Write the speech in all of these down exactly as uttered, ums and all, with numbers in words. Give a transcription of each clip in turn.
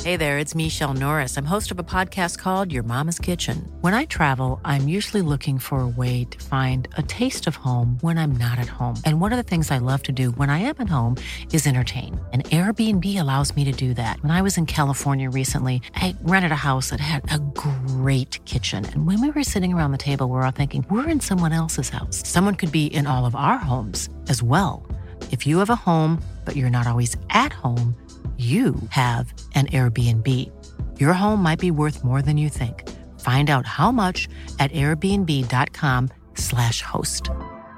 Hey there, it's Michelle Norris. I'm host of a podcast called Your Mama's Kitchen. When I travel, I'm usually looking for a way to find a taste of home when I'm not at home. And one of the things I love to do when I am at home is entertain. And Airbnb allows me to do that. When I was in California recently, I rented a house that had a great kitchen. And when we were sitting around the table, we were all thinking, we're in someone else's house. Someone could be in all of our homes as well. If you have a home, but you're not always at home, you have an Airbnb. Your home might be worth more than you think. Find out how much at airbnb.com slash host.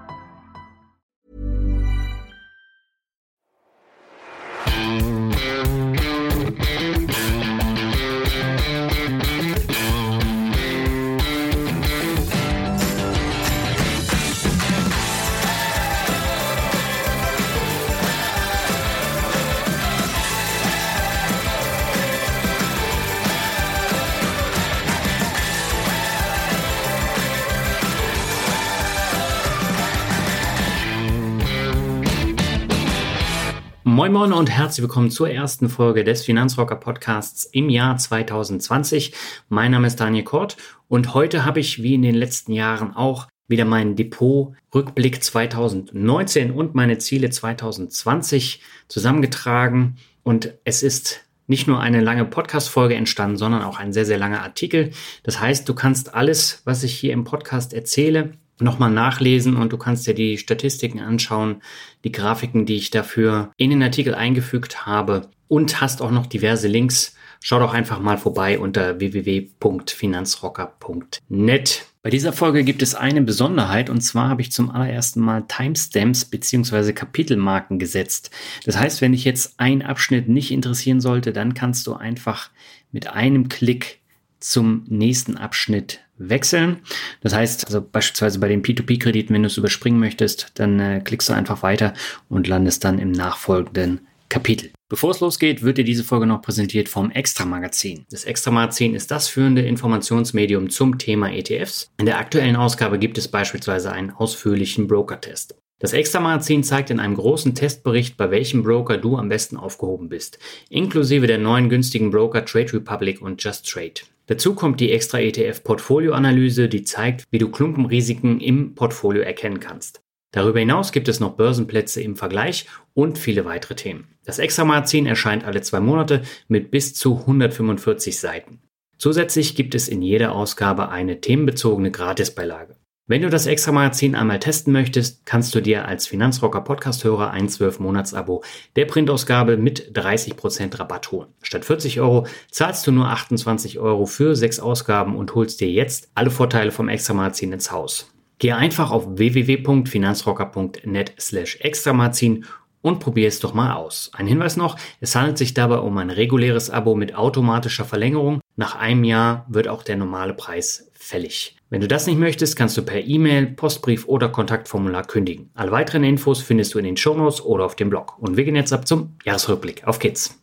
Moin Moin und herzlich willkommen zur ersten Folge des Finanzrocker Podcasts im Jahr zwanzig zwanzig. Mein Name ist Daniel Kort und heute habe ich wie in den letzten Jahren auch wieder meinen Depot-Rückblick zwanzig neunzehn und meine Ziele zwanzig zwanzig zusammengetragen. Und es ist nicht nur eine lange Podcast-Folge entstanden, sondern auch ein sehr, sehr langer Artikel. Das heißt, du kannst alles, was ich hier im Podcast erzähle, nochmal nachlesen und du kannst dir die Statistiken anschauen, die Grafiken, die ich dafür in den Artikel eingefügt habe und hast auch noch diverse Links. Schau doch einfach mal vorbei unter w w w punkt finanzrocker punkt net. Bei dieser Folge gibt es eine Besonderheit und zwar habe ich zum allerersten Mal Timestamps bzw. Kapitelmarken gesetzt. Das heißt, wenn dich jetzt ein Abschnitt nicht interessieren sollte, dann kannst du einfach mit einem Klick zum nächsten Abschnitt wechseln. Das heißt, also beispielsweise bei den P zwei P-Krediten, wenn du es überspringen möchtest, dann äh, klickst du einfach weiter und landest dann im nachfolgenden Kapitel. Bevor es losgeht, wird dir diese Folge noch präsentiert vom Extra-Magazin. Das Extra-Magazin ist das führende Informationsmedium zum Thema E T Fs. In der aktuellen Ausgabe gibt es beispielsweise einen ausführlichen Broker-Test. Das Extra-Magazin zeigt in einem großen Testbericht, bei welchem Broker du am besten aufgehoben bist, inklusive der neuen günstigen Broker Trade Republic und Just Trade. Dazu kommt die Extra-E T F-Portfolio-Analyse, die zeigt, wie du Klumpenrisiken im Portfolio erkennen kannst. Darüber hinaus gibt es noch Börsenplätze im Vergleich und viele weitere Themen. Das Extra-Magazin erscheint alle zwei Monate mit bis zu hundertfünfundvierzig Seiten. Zusätzlich gibt es in jeder Ausgabe eine themenbezogene Gratisbeilage. Wenn du das Extra-Magazin einmal testen möchtest, kannst du dir als Finanzrocker-Podcast-Hörer ein zwölf Monats-Abo der Printausgabe mit dreißig Prozent Rabatt holen. Statt vierzig Euro zahlst du nur achtundzwanzig Euro für sechs Ausgaben und holst dir jetzt alle Vorteile vom Extra-Magazin ins Haus. Gehe einfach auf w w w punkt finanzrocker punkt net slash extramagazin und probier es doch mal aus. Ein Hinweis noch, es handelt sich dabei um ein reguläres Abo mit automatischer Verlängerung. Nach einem Jahr wird auch der normale Preis fällig. Wenn du das nicht möchtest, kannst du per E-Mail, Postbrief oder Kontaktformular kündigen. Alle weiteren Infos findest du in den Shownotes oder auf dem Blog. Und wir gehen jetzt ab zum Jahresrückblick. Auf geht's!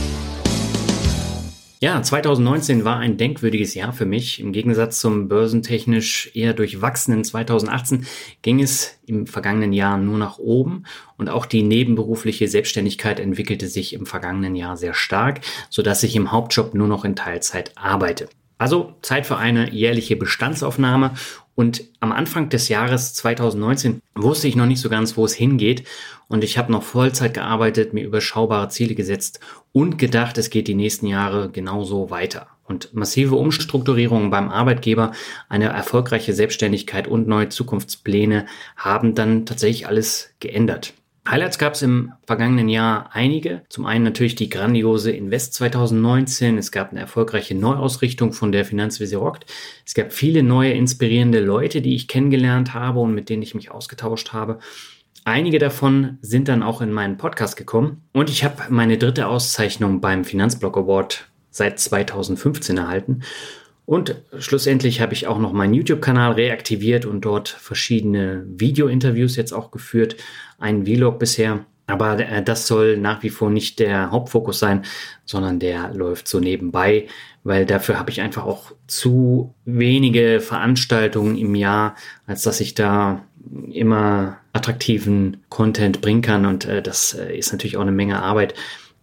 Ja, zwanzig neunzehn war ein denkwürdiges Jahr für mich. Im Gegensatz zum börsentechnisch eher durchwachsenen zwanzig achtzehn ging es im vergangenen Jahr nur nach oben und auch die nebenberufliche Selbstständigkeit entwickelte sich im vergangenen Jahr sehr stark, sodass ich im Hauptjob nur noch in Teilzeit arbeite. Also Zeit für eine jährliche Bestandsaufnahme und am Anfang des Jahres zwanzig neunzehn wusste ich noch nicht so ganz, wo es hingeht und ich habe noch Vollzeit gearbeitet, mir überschaubare Ziele gesetzt und gedacht, es geht die nächsten Jahre genauso weiter. Und massive Umstrukturierungen beim Arbeitgeber, eine erfolgreiche Selbstständigkeit und neue Zukunftspläne haben dann tatsächlich alles geändert. Highlights gab es im vergangenen Jahr einige. Zum einen natürlich die grandiose Invest zwanzig neunzehn. Es gab eine erfolgreiche Neuausrichtung von der Finanz wie sie rockt. Es gab viele neue inspirierende Leute, die ich kennengelernt habe und mit denen ich mich ausgetauscht habe. Einige davon sind dann auch in meinen Podcast gekommen. Und ich habe meine dritte Auszeichnung beim Finanzblog Award seit zwanzig fünfzehn erhalten. Und schlussendlich habe ich auch noch meinen YouTube-Kanal reaktiviert und dort verschiedene Video-Interviews jetzt auch geführt. Einen Vlog bisher. Aber äh, das soll nach wie vor nicht der Hauptfokus sein, sondern der läuft so nebenbei, weil dafür habe ich einfach auch zu wenige Veranstaltungen im Jahr, als dass ich da immer attraktiven Content bringen kann. Und äh, das äh, ist natürlich auch eine Menge Arbeit.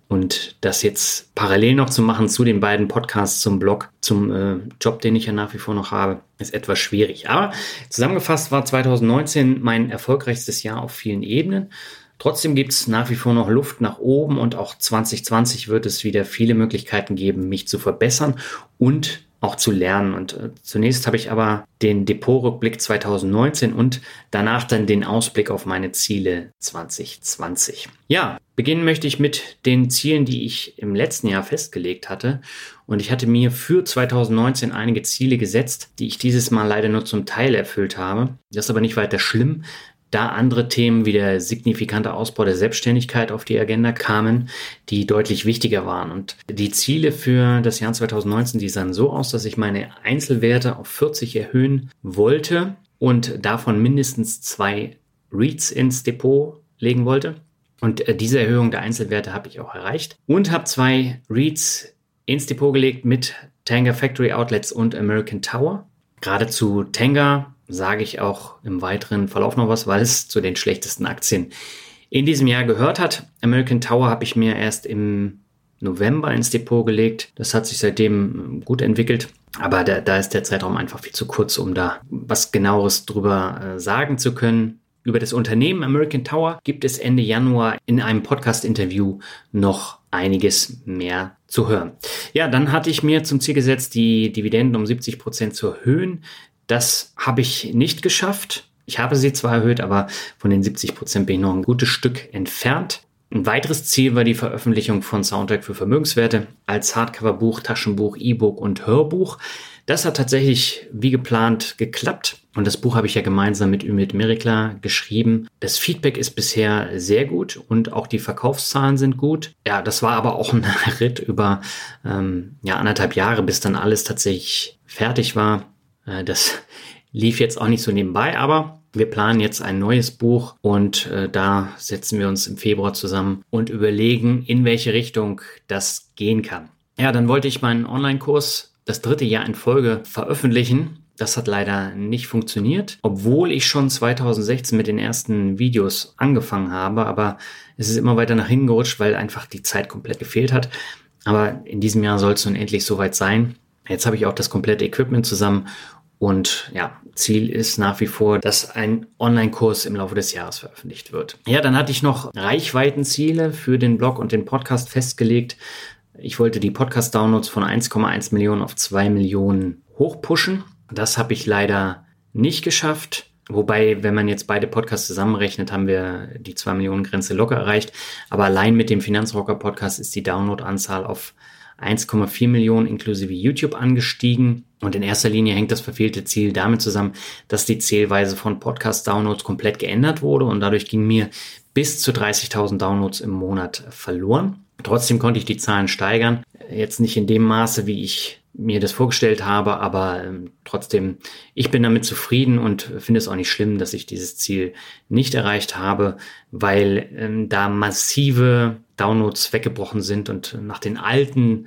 Und das jetzt parallel noch zu machen zu den beiden Podcasts, zum Blog, zum äh, Job, den ich ja nach wie vor noch habe, ist etwas schwierig. Aber zusammengefasst war zwanzig neunzehn mein erfolgreichstes Jahr auf vielen Ebenen. Trotzdem gibt es nach wie vor noch Luft nach oben und auch zwanzig zwanzig wird es wieder viele Möglichkeiten geben, mich zu verbessern und auch zu lernen. Und äh, zunächst habe ich aber den Depotrückblick zwanzig neunzehn und danach dann den Ausblick auf meine Ziele zwanzig zwanzig. Ja, beginnen möchte ich mit den Zielen, die ich im letzten Jahr festgelegt hatte. Und ich hatte mir für zwanzig neunzehn einige Ziele gesetzt, die ich dieses Mal leider nur zum Teil erfüllt habe. Das ist aber nicht weiter schlimm, da andere Themen wie der signifikante Ausbau der Selbstständigkeit auf die Agenda kamen, die deutlich wichtiger waren. Und die Ziele für das Jahr zwanzig neunzehn, die sahen so aus, dass ich meine Einzelwerte auf vierzig erhöhen wollte und davon mindestens zwei REITs ins Depot legen wollte. Und diese Erhöhung der Einzelwerte habe ich auch erreicht und habe zwei REITs ins Depot gelegt mit Tanger Factory Outlets und American Tower. Gerade zu Tanger sage ich auch im weiteren Verlauf noch was, weil es zu den schlechtesten Aktien in diesem Jahr gehört hat. American Tower habe ich mir erst im November ins Depot gelegt. Das hat sich seitdem gut entwickelt, aber da, da ist der Zeitraum einfach viel zu kurz, um da was Genaueres drüber äh, sagen zu können. Über das Unternehmen American Tower gibt es Ende Januar in einem Podcast-Interview noch einiges mehr zu hören. Ja, dann hatte ich mir zum Ziel gesetzt, die Dividenden um siebzig Prozent zu erhöhen. Das habe ich nicht geschafft. Ich habe sie zwar erhöht, aber von den siebzig Prozent bin ich noch ein gutes Stück entfernt. Ein weiteres Ziel war die Veröffentlichung von Soundtrack für Vermögenswerte als Hardcover-Buch, Taschenbuch, E-Book und Hörbuch. Das hat tatsächlich wie geplant geklappt. Und das Buch habe ich ja gemeinsam mit Ümit Meriklä geschrieben. Das Feedback ist bisher sehr gut und auch die Verkaufszahlen sind gut. Ja, das war aber auch ein Ritt über ähm, ja, anderthalb Jahre, bis dann alles tatsächlich fertig war. Das lief jetzt auch nicht so nebenbei, aber wir planen jetzt ein neues Buch und äh, da setzen wir uns im Februar zusammen und überlegen, in welche Richtung das gehen kann. Ja, dann wollte ich meinen Online-Kurs das dritte Jahr in Folge veröffentlichen. Das hat leider nicht funktioniert, obwohl ich schon zwanzig sechzehn mit den ersten Videos angefangen habe, aber es ist immer weiter nach hinten gerutscht, weil einfach die Zeit komplett gefehlt hat. Aber in diesem Jahr soll es nun endlich soweit sein. Jetzt habe ich auch das komplette Equipment zusammen. Und ja, Ziel ist nach wie vor, dass ein Online-Kurs im Laufe des Jahres veröffentlicht wird. Ja, dann hatte ich noch Reichweitenziele für den Blog und den Podcast festgelegt. Ich wollte die Podcast-Downloads von eins Komma eins Millionen auf zwei Millionen hochpushen. Das habe ich leider nicht geschafft. Wobei, wenn man jetzt beide Podcasts zusammenrechnet, haben wir die zwei Millionen Grenze locker erreicht. Aber allein mit dem Finanzrocker-Podcast ist die Download-Anzahl auf eins Komma vier Millionen inklusive YouTube angestiegen. Und in erster Linie hängt das verfehlte Ziel damit zusammen, dass die Zählweise von Podcast-Downloads komplett geändert wurde und dadurch ging mir bis zu dreißigtausend Downloads im Monat verloren. Trotzdem konnte ich die Zahlen steigern. Jetzt nicht in dem Maße, wie ich mir das vorgestellt habe, aber ähm, trotzdem, ich bin damit zufrieden und finde es auch nicht schlimm, dass ich dieses Ziel nicht erreicht habe, weil ähm, da massive Downloads weggebrochen sind und nach den alten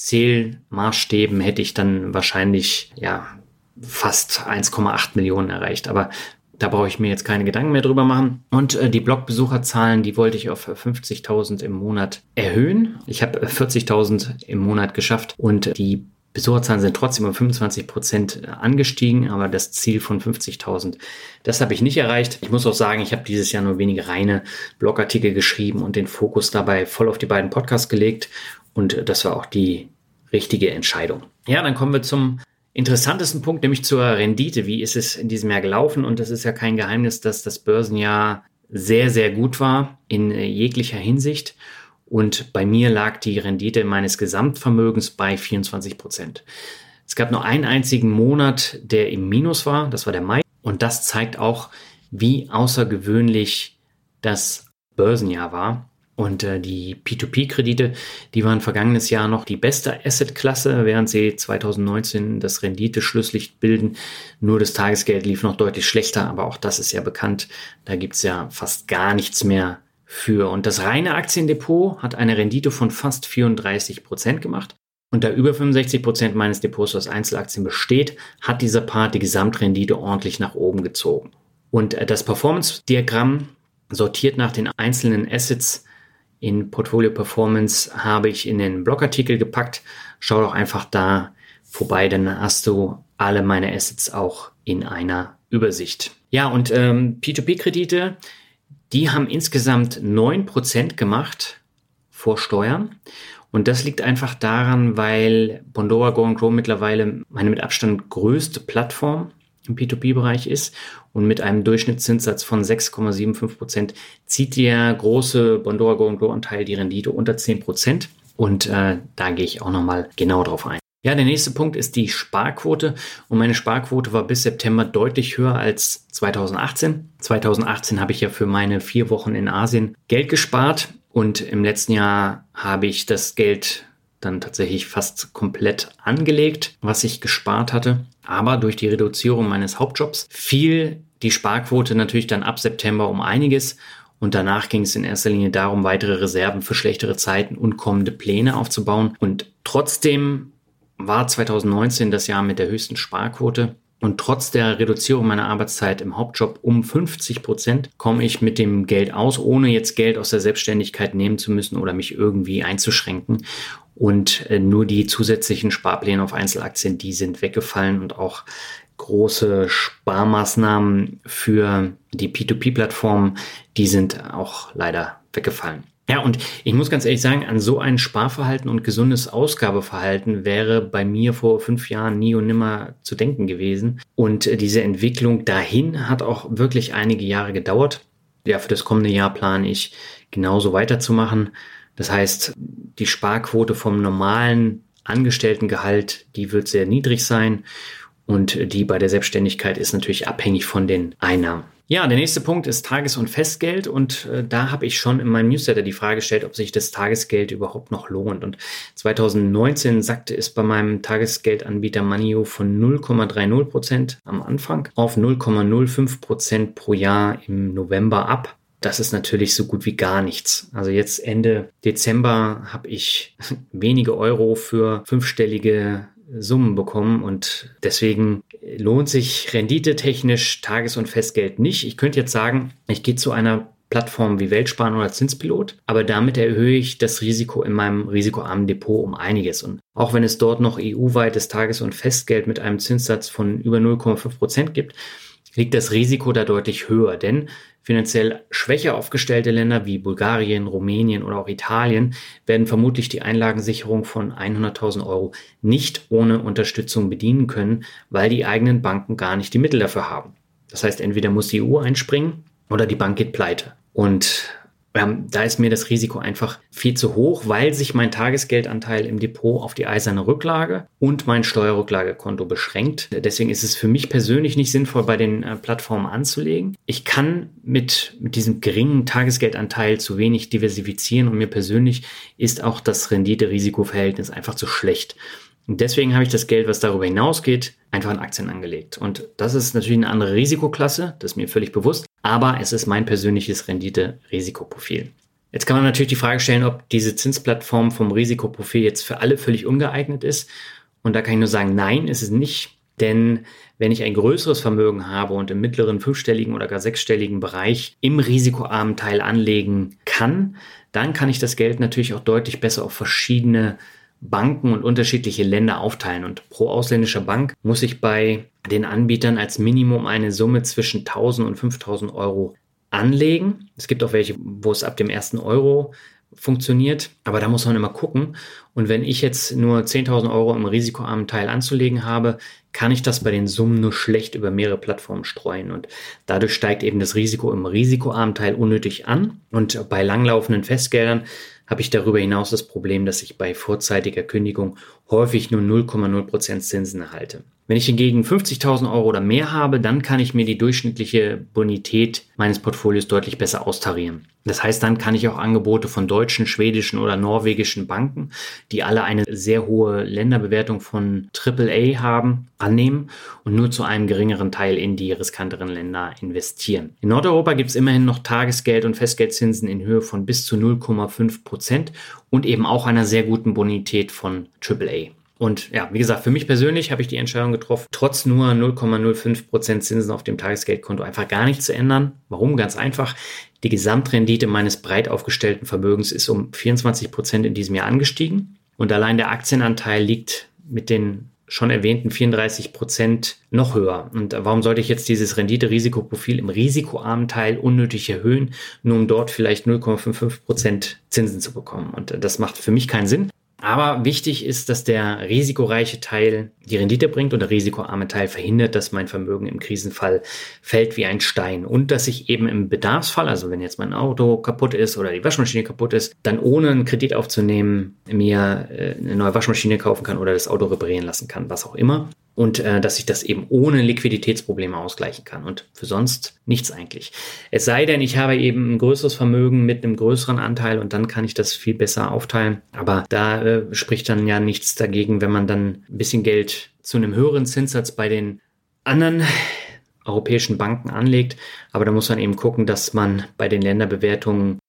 Zählmaßstäben hätte ich dann wahrscheinlich ja fast eins Komma acht Millionen erreicht. Aber da brauche ich mir jetzt keine Gedanken mehr drüber machen. Und äh, die Blogbesucherzahlen, die wollte ich auf fünfzigtausend im Monat erhöhen. Ich habe vierzigtausend im Monat geschafft und die Besucherzahlen sind trotzdem um fünfundzwanzig Prozent angestiegen, aber das Ziel von fünfzigtausend, das habe ich nicht erreicht. Ich muss auch sagen, ich habe dieses Jahr nur wenige reine Blogartikel geschrieben und den Fokus dabei voll auf die beiden Podcasts gelegt und das war auch die richtige Entscheidung. Ja, dann kommen wir zum interessantesten Punkt, nämlich zur Rendite. Wie ist es in diesem Jahr gelaufen? Und das ist ja kein Geheimnis, dass das Börsenjahr sehr, sehr gut war in jeglicher Hinsicht. Und bei mir lag die Rendite meines Gesamtvermögens bei vierundzwanzig Prozent. Es gab nur einen einzigen Monat, der im Minus war. Das war der Mai. Und das zeigt auch, wie außergewöhnlich das Börsenjahr war. Und äh, die P zwei P-Kredite, die waren vergangenes Jahr noch die beste Assetklasse, während sie zwanzig neunzehn das Renditeschlusslicht bilden. Nur das Tagesgeld lief noch deutlich schlechter, aber auch das ist ja bekannt. Da gibt's ja fast gar nichts mehr für. Und das reine Aktiendepot hat eine Rendite von fast vierunddreißig Prozent gemacht. Und da über fünfundsechzig Prozent meines Depots aus Einzelaktien besteht, hat dieser Part die Gesamtrendite ordentlich nach oben gezogen. Und äh, das Performance-Diagramm sortiert nach den einzelnen Assets in Portfolio Performance habe ich in den Blogartikel gepackt. Schau doch einfach da vorbei, dann hast du alle meine Assets auch in einer Übersicht. Ja, und ähm, P zwei P-Kredite, die haben insgesamt neun Prozent gemacht vor Steuern. Und das liegt einfach daran, weil Bondora Go and Grow mittlerweile meine mit Abstand größte Plattform im P zwei P-Bereich ist und mit einem Durchschnittszinssatz von sechs Komma fünfundsiebzig Prozent zieht der große Bondora Go and Grow Anteil die Rendite unter zehn Prozent und äh, da gehe ich auch nochmal genau drauf ein. Ja, der nächste Punkt ist die Sparquote und meine Sparquote war bis September deutlich höher als zweitausendachtzehn. zweitausendachtzehn habe ich ja für meine vier Wochen in Asien Geld gespart und im letzten Jahr habe ich das Geld dann tatsächlich fast komplett angelegt, was ich gespart hatte. Aber durch die Reduzierung meines Hauptjobs fiel die Sparquote natürlich dann ab September um einiges. Und danach ging es in erster Linie darum, weitere Reserven für schlechtere Zeiten und kommende Pläne aufzubauen. Und trotzdem war zweitausendneunzehn das Jahr mit der höchsten Sparquote. Und trotz der Reduzierung meiner Arbeitszeit im Hauptjob um fünfzig Prozent komme ich mit dem Geld aus, ohne jetzt Geld aus der Selbstständigkeit nehmen zu müssen oder mich irgendwie einzuschränken. Und äh, nur die zusätzlichen Sparpläne auf Einzelaktien, die sind weggefallen und auch große Sparmaßnahmen für die P zwei P-Plattformen, die sind auch leider weggefallen. Ja, und ich muss ganz ehrlich sagen, an so ein Sparverhalten und gesundes Ausgabeverhalten wäre bei mir vor fünf Jahren nie und nimmer zu denken gewesen. Und äh, diese Entwicklung dahin hat auch wirklich einige Jahre gedauert. Ja, für das kommende Jahr plane ich genauso weiterzumachen. Das heißt, die Sparquote vom normalen Angestelltengehalt, die wird sehr niedrig sein und die bei der Selbstständigkeit ist natürlich abhängig von den Einnahmen. Ja, der nächste Punkt ist Tages- und Festgeld und äh, da habe ich schon in meinem Newsletter die Frage gestellt, ob sich das Tagesgeld überhaupt noch lohnt. Und zweitausendneunzehn sackte es bei meinem Tagesgeldanbieter Moneyou von null Komma dreißig Prozent am Anfang auf null Komma null fünf Prozent pro Jahr im November ab. Das ist natürlich so gut wie gar nichts. Also jetzt Ende Dezember habe ich wenige Euro für fünfstellige Summen bekommen und deswegen lohnt sich renditetechnisch Tages- und Festgeld nicht. Ich könnte jetzt sagen, ich gehe zu einer Plattform wie Weltsparen oder Zinspilot, aber damit erhöhe ich das Risiko in meinem risikoarmen Depot um einiges. Und auch wenn es dort noch E U-weites Tages- und Festgeld mit einem Zinssatz von über null Komma fünf Prozent gibt, liegt das Risiko da deutlich höher, denn finanziell schwächer aufgestellte Länder wie Bulgarien, Rumänien oder auch Italien werden vermutlich die Einlagensicherung von hunderttausend Euro nicht ohne Unterstützung bedienen können, weil die eigenen Banken gar nicht die Mittel dafür haben. Das heißt, entweder muss die E U einspringen oder die Bank geht pleite. Und Ähm, da ist mir das Risiko einfach viel zu hoch, weil sich mein Tagesgeldanteil im Depot auf die eiserne Rücklage und mein Steuerrücklagekonto beschränkt. Deswegen ist es für mich persönlich nicht sinnvoll, bei den äh, Plattformen anzulegen. Ich kann mit, mit diesem geringen Tagesgeldanteil zu wenig diversifizieren und mir persönlich ist auch das Rendite-Risiko-Verhältnis einfach zu schlecht. Und deswegen habe ich das Geld, was darüber hinausgeht, einfach in Aktien angelegt. Und das ist natürlich eine andere Risikoklasse, das ist mir völlig bewusst, aber es ist mein persönliches Rendite-Risikoprofil. Jetzt kann man natürlich die Frage stellen, ob diese Zinsplattform vom Risikoprofil jetzt für alle völlig ungeeignet ist. Und da kann ich nur sagen, nein, ist es nicht. Denn wenn ich ein größeres Vermögen habe und im mittleren fünfstelligen oder gar sechsstelligen Bereich im risikoarmen Teil anlegen kann, dann kann ich das Geld natürlich auch deutlich besser auf verschiedene Banken und unterschiedliche Länder aufteilen. Und pro ausländischer Bank muss ich bei den Anbietern als Minimum eine Summe zwischen tausend und fünftausend Euro anlegen. Es gibt auch welche, wo es ab dem ersten Euro funktioniert, aber da muss man immer gucken. Und wenn ich jetzt nur zehntausend Euro im risikoarmen Teil anzulegen habe, kann ich das bei den Summen nur schlecht über mehrere Plattformen streuen. Und dadurch steigt eben das Risiko im risikoarmen Teil unnötig an. Und bei langlaufenden Festgeldern habe ich darüber hinaus das Problem, dass ich bei vorzeitiger Kündigung häufig nur null Komma null Prozent Zinsen erhalte. Wenn ich hingegen fünfzigtausend Euro oder mehr habe, dann kann ich mir die durchschnittliche Bonität meines Portfolios deutlich besser austarieren. Das heißt, dann kann ich auch Angebote von deutschen, schwedischen oder norwegischen Banken, die alle eine sehr hohe Länderbewertung von Triple A haben, annehmen und nur zu einem geringeren Teil in die riskanteren Länder investieren. In Nordeuropa gibt es immerhin noch Tagesgeld- und Festgeldzinsen in Höhe von bis zu null Komma fünf Prozent und eben auch einer sehr guten Bonität von Triple A. Und ja, wie gesagt, für mich persönlich habe ich die Entscheidung getroffen, trotz nur null Komma null fünf Prozent Zinsen auf dem Tagesgeldkonto einfach gar nichts zu ändern. Warum? Ganz einfach. Die Gesamtrendite meines breit aufgestellten Vermögens ist um vierundzwanzig Prozent in diesem Jahr angestiegen. Und allein der Aktienanteil liegt mit den schon erwähnten vierunddreißig Prozent noch höher. Und warum sollte ich jetzt dieses Rendite-Risikoprofil im risikoarmen Teil unnötig erhöhen, nur um dort vielleicht null Komma fünfundfünfzig Prozent Zinsen zu bekommen? Und das macht für mich keinen Sinn. Aber wichtig ist, dass der risikoreiche Teil die Rendite bringt und der risikoarme Teil verhindert, dass mein Vermögen im Krisenfall fällt wie ein Stein. Und dass ich eben im Bedarfsfall, also wenn jetzt mein Auto kaputt ist oder die Waschmaschine kaputt ist, dann ohne einen Kredit aufzunehmen, mir eine neue Waschmaschine kaufen kann oder das Auto reparieren lassen kann, was auch immer. Und äh, dass ich das eben ohne Liquiditätsprobleme ausgleichen kann und für sonst nichts eigentlich. Es sei denn, ich habe eben ein größeres Vermögen mit einem größeren Anteil und dann kann ich das viel besser aufteilen. Aber da äh, spricht dann ja nichts dagegen, wenn man dann ein bisschen Geld zu einem höheren Zinssatz bei den anderen europäischen Banken anlegt. Aber da muss man eben gucken, dass man bei den Länderbewertungen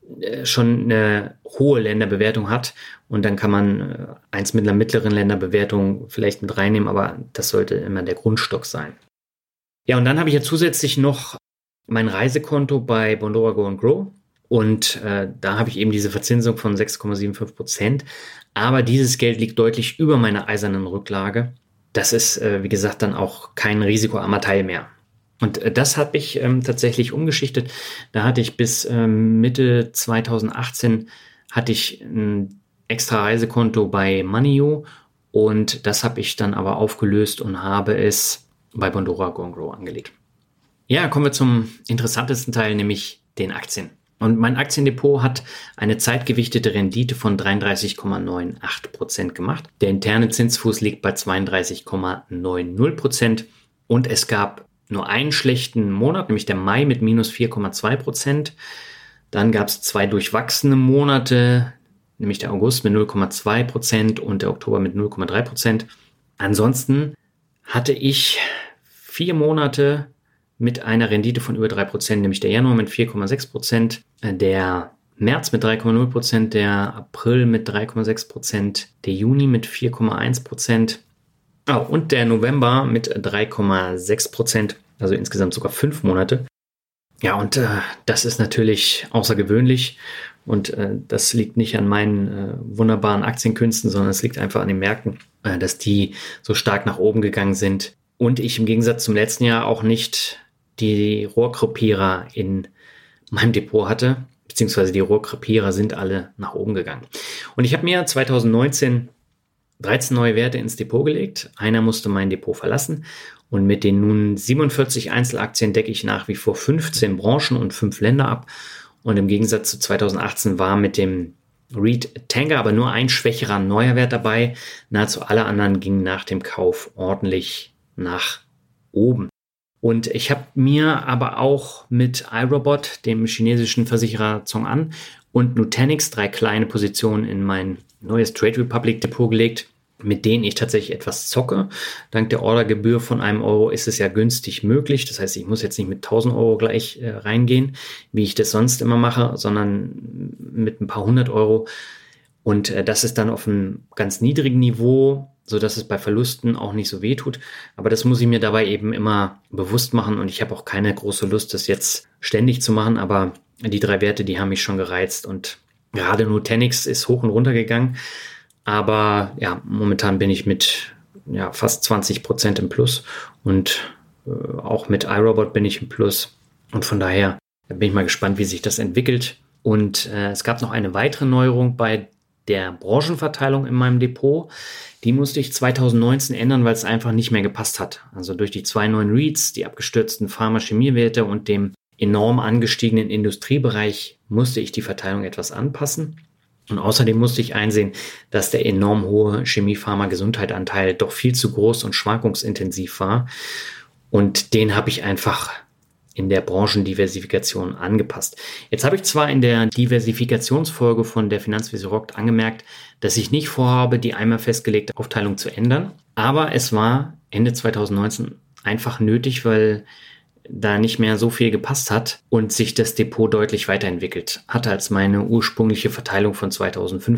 schon eine hohe Länderbewertung hat und dann kann man eins mit einer mittleren Länderbewertung vielleicht mit reinnehmen, aber das sollte immer der Grundstock sein. Ja, und dann habe ich ja zusätzlich noch mein Reisekonto bei Bondora Go and Grow und äh, da habe ich eben diese Verzinsung von sechs Komma fünfundsiebzig Prozent, aber dieses Geld liegt deutlich über meiner eisernen Rücklage. Das ist, äh, wie gesagt, dann auch kein risikoarmer Teil mehr. Und das habe ich ähm, tatsächlich umgeschichtet. Da hatte ich bis ähm, Mitte zweitausendachtzehn hatte ich ein extra Reisekonto bei Moneyou und das habe ich dann aber aufgelöst und habe es bei Bondora Go and Grow angelegt. Ja, kommen wir zum interessantesten Teil, nämlich den Aktien. Und mein Aktiendepot hat eine zeitgewichtete Rendite von dreiunddreißig Komma achtundneunzig Prozent gemacht. Der interne Zinsfuß liegt bei zweiunddreißig Komma neunzig Prozent und es gab nur einen schlechten Monat, nämlich der Mai mit minus vier Komma zwei Prozent. Dann gab es zwei durchwachsene Monate, nämlich der August mit null Komma zwei Prozent und der Oktober mit null Komma drei Prozent. Ansonsten hatte ich vier Monate mit einer Rendite von über drei Prozent, nämlich der Januar mit vier Komma sechs Prozent, der März mit drei Komma null Prozent, der April mit drei Komma sechs Prozent, der Juni mit vier Komma eins Prozent. Oh, und der November mit drei Komma sechs Prozent, also insgesamt sogar fünf Monate. Ja, und äh, das ist natürlich außergewöhnlich und äh, das liegt nicht an meinen äh, wunderbaren Aktienkünsten, sondern es liegt einfach an den Märkten, äh, dass die so stark nach oben gegangen sind und ich im Gegensatz zum letzten Jahr auch nicht die Rohrkrepierer in meinem Depot hatte, beziehungsweise die Rohrkrepierer sind alle nach oben gegangen. Und ich habe mir zweitausendneunzehn dreizehn neue Werte ins Depot gelegt. Einer musste mein Depot verlassen. Und mit den nun siebenundvierzig Einzelaktien decke ich nach wie vor fünfzehn Branchen und fünf Länder ab. Und im Gegensatz zu zweitausendachtzehn war mit dem REIT Tanger aber nur ein schwächerer neuer Wert dabei. Nahezu alle anderen gingen nach dem Kauf ordentlich nach oben. Und ich habe mir aber auch mit iRobot, dem chinesischen Versicherer Zhong'an, und Nutanix drei kleine Positionen in mein neues Trade Republic Depot gelegt, mit denen ich tatsächlich etwas zocke. Dank der Ordergebühr von einem Euro ist es ja günstig möglich. Das heißt, ich muss jetzt nicht mit tausend Euro gleich äh, reingehen, wie ich das sonst immer mache, sondern mit ein paar hundert Euro. Und äh, das ist dann auf einem ganz niedrigen Niveau, sodass es bei Verlusten auch nicht so weh tut. Aber das muss ich mir dabei eben immer bewusst machen. Und ich habe auch keine große Lust, das jetzt ständig zu machen. Aber die drei Werte, die haben mich schon gereizt. Und gerade Nutanix ist hoch und runter gegangen. Aber ja, momentan bin ich mit ja, fast zwanzig Prozent im Plus. Und äh, auch mit iRobot bin ich im Plus. Und von daher bin ich mal gespannt, wie sich das entwickelt. Und äh, es gab noch eine weitere Neuerung bei der Branchenverteilung in meinem Depot. Die musste ich zweitausendneunzehn ändern, weil es einfach nicht mehr gepasst hat. Also durch die zwei neuen REITs, die abgestürzten Pharma-Chemiewerte und dem enorm angestiegenen Industriebereich musste ich die Verteilung etwas anpassen. Und außerdem musste ich einsehen, dass der enorm hohe Chemie-Pharma-Gesundheit-Anteil doch viel zu groß und schwankungsintensiv war. Und den habe ich einfach in der Branchendiversifikation angepasst. Jetzt habe ich zwar in der Diversifikationsfolge von der Finanzwiese rockt angemerkt, dass ich nicht vorhabe, die einmal festgelegte Aufteilung zu ändern, aber es war Ende zweitausendneunzehn einfach nötig, weil da nicht mehr so viel gepasst hat und sich das Depot deutlich weiterentwickelt hatte als meine ursprüngliche Verteilung von zweitausendfünfzehn.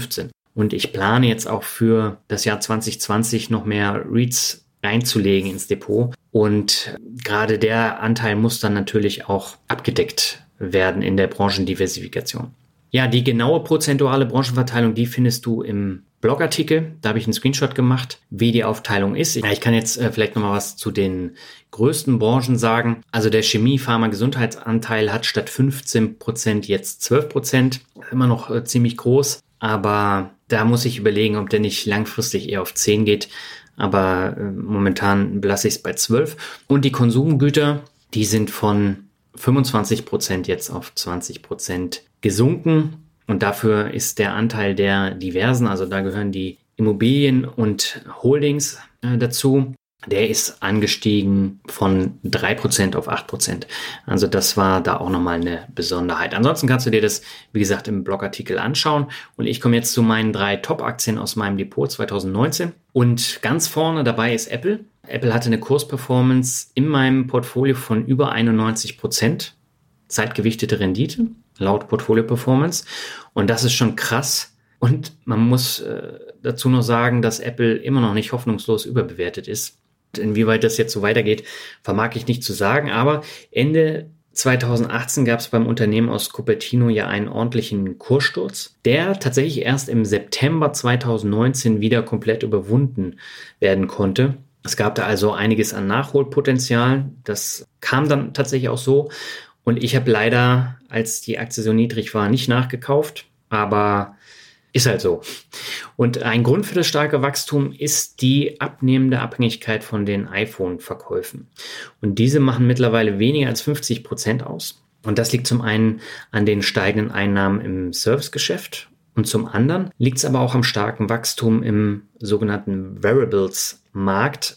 Und ich plane jetzt auch für das Jahr zwanzig zwanzig noch mehr REITs reinzulegen ins Depot. Und gerade der Anteil muss dann natürlich auch abgedeckt werden in der Branchendiversifikation. Ja, die genaue prozentuale Branchenverteilung, die findest du im Blogartikel. Da habe ich einen Screenshot gemacht, wie die Aufteilung ist. Ja, ich kann jetzt äh, vielleicht noch mal was zu den größten Branchen sagen. Also der Chemie-, Pharma-, Gesundheitsanteil hat statt fünfzehn Prozent jetzt zwölf Prozent. Immer noch äh, ziemlich groß, aber da muss ich überlegen, ob der nicht langfristig eher auf zehn geht. Aber äh, momentan belasse ich es bei zwölf. Und die Konsumgüter, die sind von fünfundzwanzig Prozent jetzt auf zwanzig Prozent gesunken. Und dafür ist der Anteil der Diversen, also da gehören die Immobilien und Holdings äh, dazu, der ist angestiegen von drei Prozent auf acht Prozent. Also das war da auch nochmal eine Besonderheit. Ansonsten kannst du dir das, wie gesagt, im Blogartikel anschauen. Und ich komme jetzt zu meinen drei Top-Aktien aus meinem Depot zwanzig neunzehn. Und ganz vorne dabei ist Apple. Apple hatte eine Kursperformance in meinem Portfolio von über einundneunzig Prozent. Zeitgewichtete Rendite laut Portfolio Performance. Und das ist schon krass. Und man muss äh, dazu noch sagen, dass Apple immer noch nicht hoffnungslos überbewertet ist. Inwieweit das jetzt so weitergeht, vermag ich nicht zu sagen. Aber Ende zwanzig achtzehn gab es beim Unternehmen aus Cupertino ja einen ordentlichen Kurssturz, der tatsächlich erst im September zwanzig neunzehn wieder komplett überwunden werden konnte. Es gab da also einiges an Nachholpotenzial. Das kam dann tatsächlich auch so. Und ich habe leider, als die Aktie so niedrig war, nicht nachgekauft. Aber ist halt so. Und ein Grund für das starke Wachstum ist die abnehmende Abhängigkeit von den iPhone-Verkäufen. Und diese machen mittlerweile weniger als fünfzig Prozent aus. Und das liegt zum einen an den steigenden Einnahmen im Servicegeschäft. Und zum anderen liegt es aber auch am starken Wachstum im sogenannten Wearables-Markt,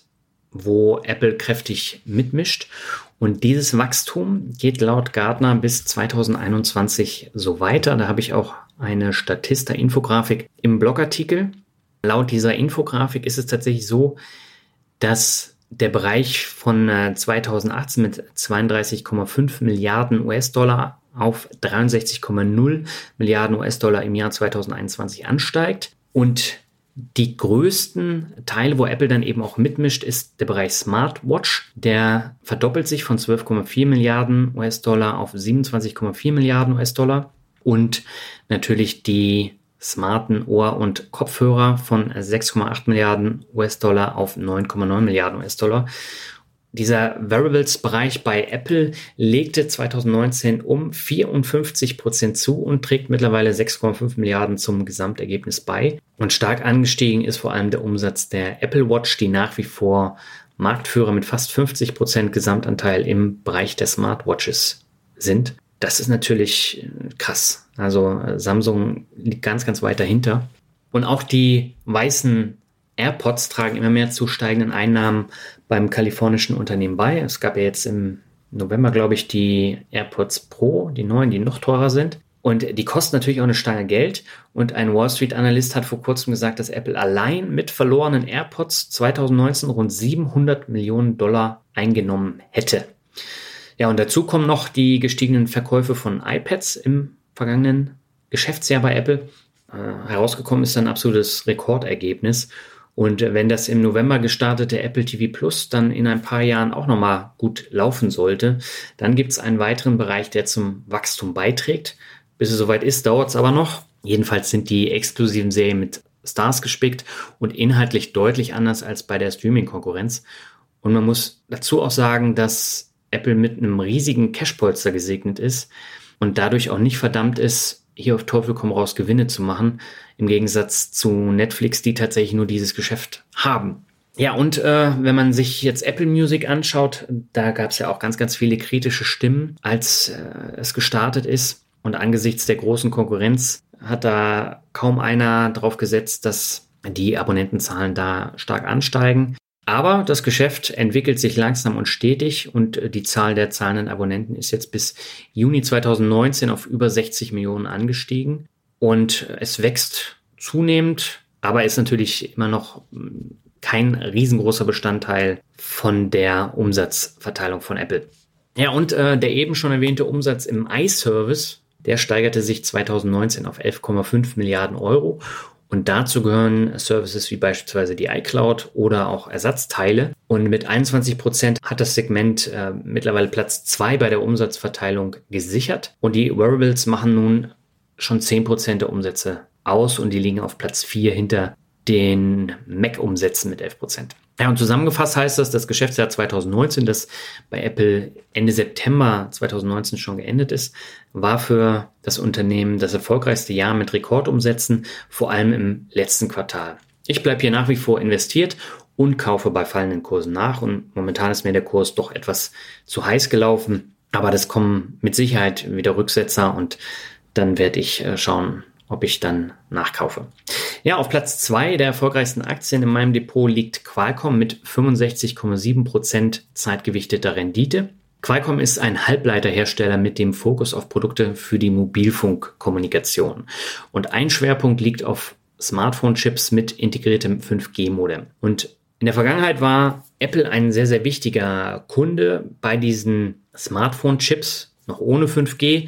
wo Apple kräftig mitmischt. Und dieses Wachstum geht laut Gartner bis zwanzig einundzwanzig so weiter. Da habe ich auch eine Statista-Infografik im Blogartikel. Laut dieser Infografik ist es tatsächlich so, dass der Bereich von zwanzig achtzehn mit zweiunddreißig Komma fünf Milliarden U S-Dollar auf dreiundsechzig Komma null Milliarden U S-Dollar im Jahr zwanzig einundzwanzig ansteigt. Und die größten Teile, wo Apple dann eben auch mitmischt, ist der Bereich Smartwatch. Der verdoppelt sich von zwölf Komma vier Milliarden U S-Dollar auf siebenundzwanzig Komma vier Milliarden U S-Dollar. Und natürlich die smarten Ohr- und Kopfhörer von sechs Komma acht Milliarden U S-Dollar auf neun Komma neun Milliarden U S-Dollar. Dieser Wearables-Bereich bei Apple legte zwanzig neunzehn um vierundfünfzig Prozent zu und trägt mittlerweile sechs Komma fünf Milliarden zum Gesamtergebnis bei. Und stark angestiegen ist vor allem der Umsatz der Apple Watch, die nach wie vor Marktführer mit fast fünfzig Prozent Gesamtanteil im Bereich der Smartwatches sind. Das ist natürlich krass. Also Samsung liegt ganz, ganz weit dahinter. Und auch die weißen AirPods tragen immer mehr zu steigenden Einnahmen beim kalifornischen Unternehmen bei. Es gab ja jetzt im November, glaube ich, die AirPods Pro, die neuen, die noch teurer sind. Und die kosten natürlich auch eine Stange Geld. Und ein Wall Street Analyst hat vor kurzem gesagt, dass Apple allein mit verlorenen AirPods zwanzig neunzehn rund siebenhundert Millionen Dollar eingenommen hätte. Ja, und dazu kommen noch die gestiegenen Verkäufe von iPads im vergangenen Geschäftsjahr bei Apple. Äh, herausgekommen ist ein absolutes Rekordergebnis. Und wenn das im November gestartete Apple T V Plus dann in ein paar Jahren auch nochmal gut laufen sollte, dann gibt es einen weiteren Bereich, der zum Wachstum beiträgt. Bis es soweit ist, dauert es aber noch. Jedenfalls sind die exklusiven Serien mit Stars gespickt und inhaltlich deutlich anders als bei der Streaming-Konkurrenz. Und man muss dazu auch sagen, dass Apple mit einem riesigen Cashpolster gesegnet ist und dadurch auch nicht verdammt ist, hier auf Teufel komm raus Gewinne zu machen, im Gegensatz zu Netflix, die tatsächlich nur dieses Geschäft haben. Ja, und äh, wenn man sich jetzt Apple Music anschaut, da gab es ja auch ganz, ganz viele kritische Stimmen, als äh, es gestartet ist. Und angesichts der großen Konkurrenz hat da kaum einer drauf gesetzt, dass die Abonnentenzahlen da stark ansteigen. Aber das Geschäft entwickelt sich langsam und stetig und die Zahl der zahlenden Abonnenten ist jetzt bis Juni zwanzig neunzehn auf über sechzig Millionen angestiegen und es wächst zunehmend, aber ist natürlich immer noch kein riesengroßer Bestandteil von der Umsatzverteilung von Apple. Ja, und äh, der eben schon erwähnte Umsatz im iService, der steigerte sich zwanzig neunzehn auf elf Komma fünf Milliarden Euro. Und dazu gehören Services wie beispielsweise die iCloud oder auch Ersatzteile. Und mit einundzwanzig Prozent hat das Segment äh, mittlerweile Platz zwei bei der Umsatzverteilung gesichert. Und die Wearables machen nun schon zehn Prozent der Umsätze aus und die liegen auf Platz vier hinter den Mac-Umsätzen mit elf Prozent. Ja, und zusammengefasst heißt das, das Geschäftsjahr zwanzig neunzehn, das bei Apple Ende September zwanzig neunzehn schon geendet ist, war für das Unternehmen das erfolgreichste Jahr mit Rekordumsätzen, vor allem im letzten Quartal. Ich bleibe hier nach wie vor investiert und kaufe bei fallenden Kursen nach und momentan ist mir der Kurs doch etwas zu heiß gelaufen, aber das kommen mit Sicherheit wieder Rücksetzer und dann werde ich schauen, ob ich dann nachkaufe. Ja, auf Platz zwei der erfolgreichsten Aktien in meinem Depot liegt Qualcomm mit fünfundsechzig Komma sieben Prozent zeitgewichteter Rendite. Qualcomm ist ein Halbleiterhersteller mit dem Fokus auf Produkte für die Mobilfunkkommunikation. Und ein Schwerpunkt liegt auf Smartphone-Chips mit integriertem fünf G Modem. Und in der Vergangenheit war Apple ein sehr, sehr wichtiger Kunde bei diesen Smartphone-Chips, noch ohne fünf G.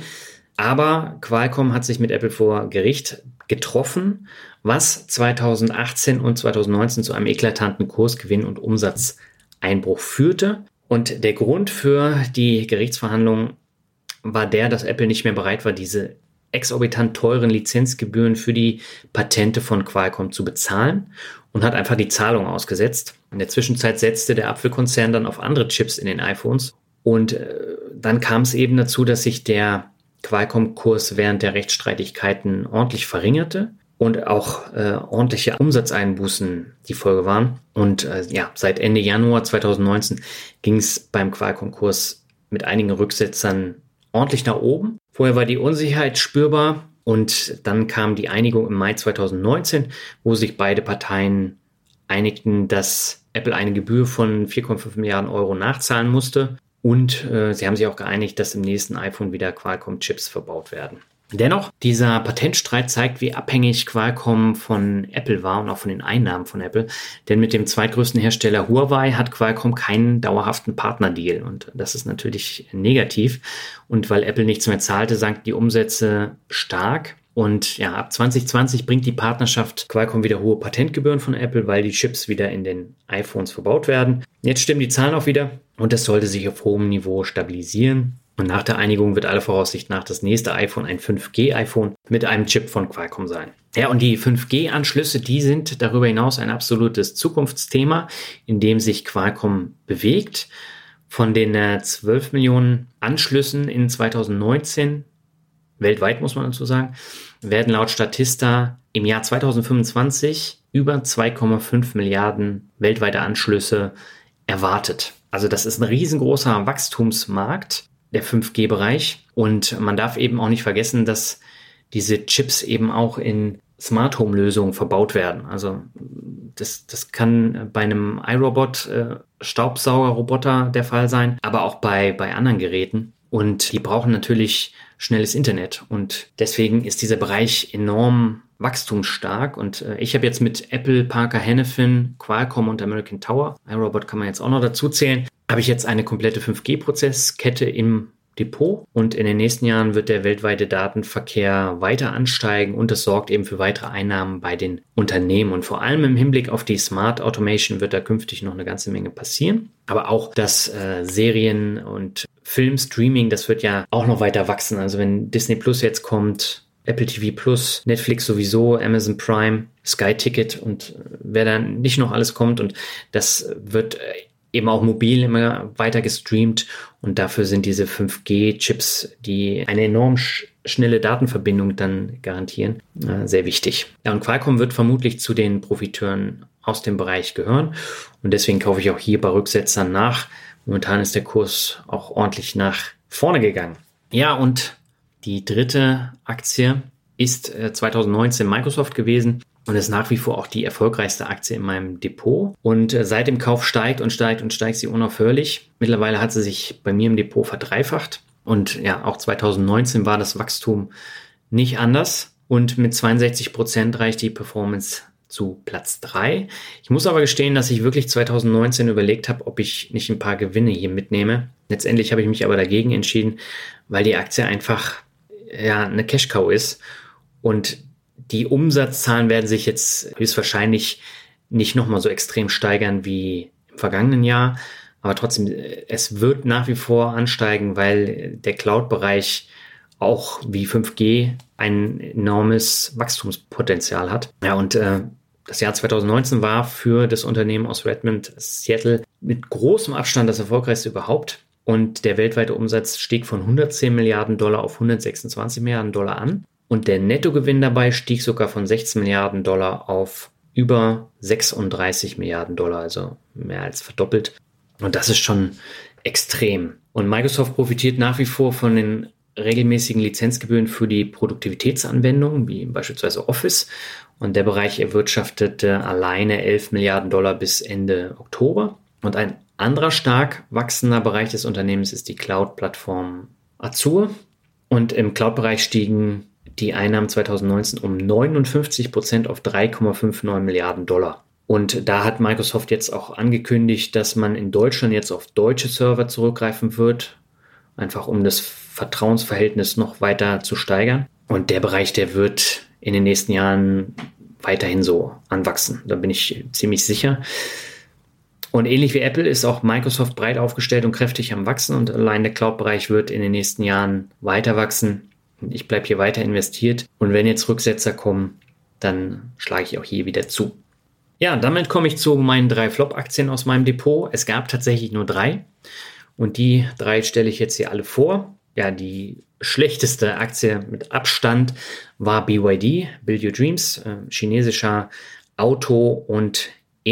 Aber Qualcomm hat sich mit Apple vor Gericht getroffen, was zwanzig achtzehn und zwanzig neunzehn zu einem eklatanten Kursgewinn und Umsatzeinbruch führte. Und der Grund für die Gerichtsverhandlungen war der, dass Apple nicht mehr bereit war, diese exorbitant teuren Lizenzgebühren für die Patente von Qualcomm zu bezahlen und hat einfach die Zahlung ausgesetzt. In der Zwischenzeit setzte der Apfelkonzern dann auf andere Chips in den iPhones und äh, dann kam es eben dazu, dass sich der Qualcomm-Kurs während der Rechtsstreitigkeiten ordentlich verringerte und auch äh, ordentliche Umsatzeinbußen die Folge waren. Und äh, ja, seit Ende Januar zwanzig neunzehn ging es beim Qualcomm-Kurs mit einigen Rücksetzern ordentlich nach oben. Vorher war die Unsicherheit spürbar und dann kam die Einigung im Mai zwanzig neunzehn, wo sich beide Parteien einigten, dass Apple eine Gebühr von vier Komma fünf Milliarden Euro nachzahlen musste. Und äh, sie haben sich auch geeinigt, dass im nächsten iPhone wieder Qualcomm-Chips verbaut werden. Dennoch, dieser Patentstreit zeigt, wie abhängig Qualcomm von Apple war und auch von den Einnahmen von Apple. Denn mit dem zweitgrößten Hersteller Huawei hat Qualcomm keinen dauerhaften Partnerdeal. Und das ist natürlich negativ. Und weil Apple nichts mehr zahlte, sank die Umsätze stark. Und ja, ab zwanzig zwanzig bringt die Partnerschaft Qualcomm wieder hohe Patentgebühren von Apple, weil die Chips wieder in den iPhones verbaut werden. Jetzt stimmen die Zahlen auch wieder und das sollte sich auf hohem Niveau stabilisieren. Und nach der Einigung wird aller Voraussicht nach das nächste iPhone ein fünf G iPhone mit einem Chip von Qualcomm sein. Ja, und die fünf G Anschlüsse, die sind darüber hinaus ein absolutes Zukunftsthema, in dem sich Qualcomm bewegt. Von den äh, zwölf Millionen Anschlüssen in zwanzig neunzehn, weltweit muss man dazu sagen, werden laut Statista im Jahr zwanzig fünfundzwanzig über zwei Komma fünf Milliarden weltweite Anschlüsse erwartet. Also das ist ein riesengroßer Wachstumsmarkt, der fünf G Bereich. Und man darf eben auch nicht vergessen, dass diese Chips eben auch in Smart Home Lösungen verbaut werden. Also das, das kann bei einem iRobot äh, Staubsaugerroboter der Fall sein, aber auch bei, bei anderen Geräten. Und die brauchen natürlich schnelles Internet. Und deswegen ist dieser Bereich enorm wachstumsstark. Und äh, ich habe jetzt mit Apple, Parker Hannifin, Qualcomm und American Tower, iRobot kann man jetzt auch noch dazu zählen, habe ich jetzt eine komplette fünf G Prozesskette im Depot. Und in den nächsten Jahren wird der weltweite Datenverkehr weiter ansteigen und das sorgt eben für weitere Einnahmen bei den Unternehmen. Und vor allem im Hinblick auf die Smart Automation wird da künftig noch eine ganze Menge passieren. Aber auch das äh, Serien- und Filmstreaming, das wird ja auch noch weiter wachsen. Also wenn Disney Plus jetzt kommt, Apple T V Plus, Netflix sowieso, Amazon Prime, Sky Ticket und wer dann nicht noch alles kommt. Und das wird eben auch mobil immer weiter gestreamt. Und dafür sind diese fünf G Chips, die eine enorm sch- schnelle Datenverbindung dann garantieren, äh, sehr wichtig. Ja, und Qualcomm wird vermutlich zu den Profiteuren aus dem Bereich gehören. Und deswegen kaufe ich auch hier bei Rücksetzern nach. Momentan ist der Kurs auch ordentlich nach vorne gegangen. Ja, und die dritte Aktie ist äh, zwanzig neunzehn Microsoft gewesen und ist nach wie vor auch die erfolgreichste Aktie in meinem Depot. Und äh, seit dem Kauf steigt und steigt und steigt sie unaufhörlich. Mittlerweile hat sie sich bei mir im Depot verdreifacht. Und ja, auch zwanzig neunzehn war das Wachstum nicht anders. Und mit zweiundsechzig Prozent reicht die Performance zu Platz drei. Ich muss aber gestehen, dass ich wirklich zwanzig neunzehn überlegt habe, ob ich nicht ein paar Gewinne hier mitnehme. Letztendlich habe ich mich aber dagegen entschieden, weil die Aktie einfach ja eine Cash-Cow ist und Die Umsatzzahlen werden sich jetzt höchstwahrscheinlich nicht nochmal so extrem steigern wie im vergangenen Jahr. Aber trotzdem, es wird nach wie vor ansteigen, weil der Cloud-Bereich auch wie fünf G ein enormes Wachstumspotenzial hat. Ja, und äh, das Jahr zwanzig neunzehn war für das Unternehmen aus Redmond, Seattle, mit großem Abstand das erfolgreichste überhaupt. Und der weltweite Umsatz stieg von hundertzehn Milliarden Dollar auf hundertsechsundzwanzig Milliarden Dollar an. Und der Nettogewinn dabei stieg sogar von sechzehn Milliarden Dollar auf über sechsunddreißig Milliarden Dollar, also mehr als verdoppelt. Und das ist schon extrem. Und Microsoft profitiert nach wie vor von den regelmäßigen Lizenzgebühren für die Produktivitätsanwendungen, wie beispielsweise Office. Und der Bereich erwirtschaftete alleine elf Milliarden Dollar bis Ende Oktober. Und ein anderer stark wachsender Bereich des Unternehmens ist die Cloud-Plattform Azure. Und im Cloud-Bereich stiegen die Einnahmen zwanzig neunzehn um neunundfünfzig Prozent auf drei Komma neunundfünfzig Milliarden Dollar. Und da hat Microsoft jetzt auch angekündigt, dass man in Deutschland jetzt auf deutsche Server zurückgreifen wird, einfach um das Vertrauensverhältnis noch weiter zu steigern. Und der Bereich, der wird in den nächsten Jahren weiterhin so anwachsen. Da bin ich ziemlich sicher. Und ähnlich wie Apple ist auch Microsoft breit aufgestellt und kräftig am Wachsen. Und allein der Cloud-Bereich wird in den nächsten Jahren weiter wachsen. Ich bleibe hier weiter investiert. Und wenn jetzt Rücksetzer kommen, dann schlage ich auch hier wieder zu. Ja, damit komme ich zu meinen drei Flop-Aktien aus meinem Depot. Es gab tatsächlich nur drei. Und die drei stelle ich jetzt hier alle vor. Ja, die schlechteste Aktie mit Abstand war B Y D, Build Your Dreams, äh, chinesischer Auto- und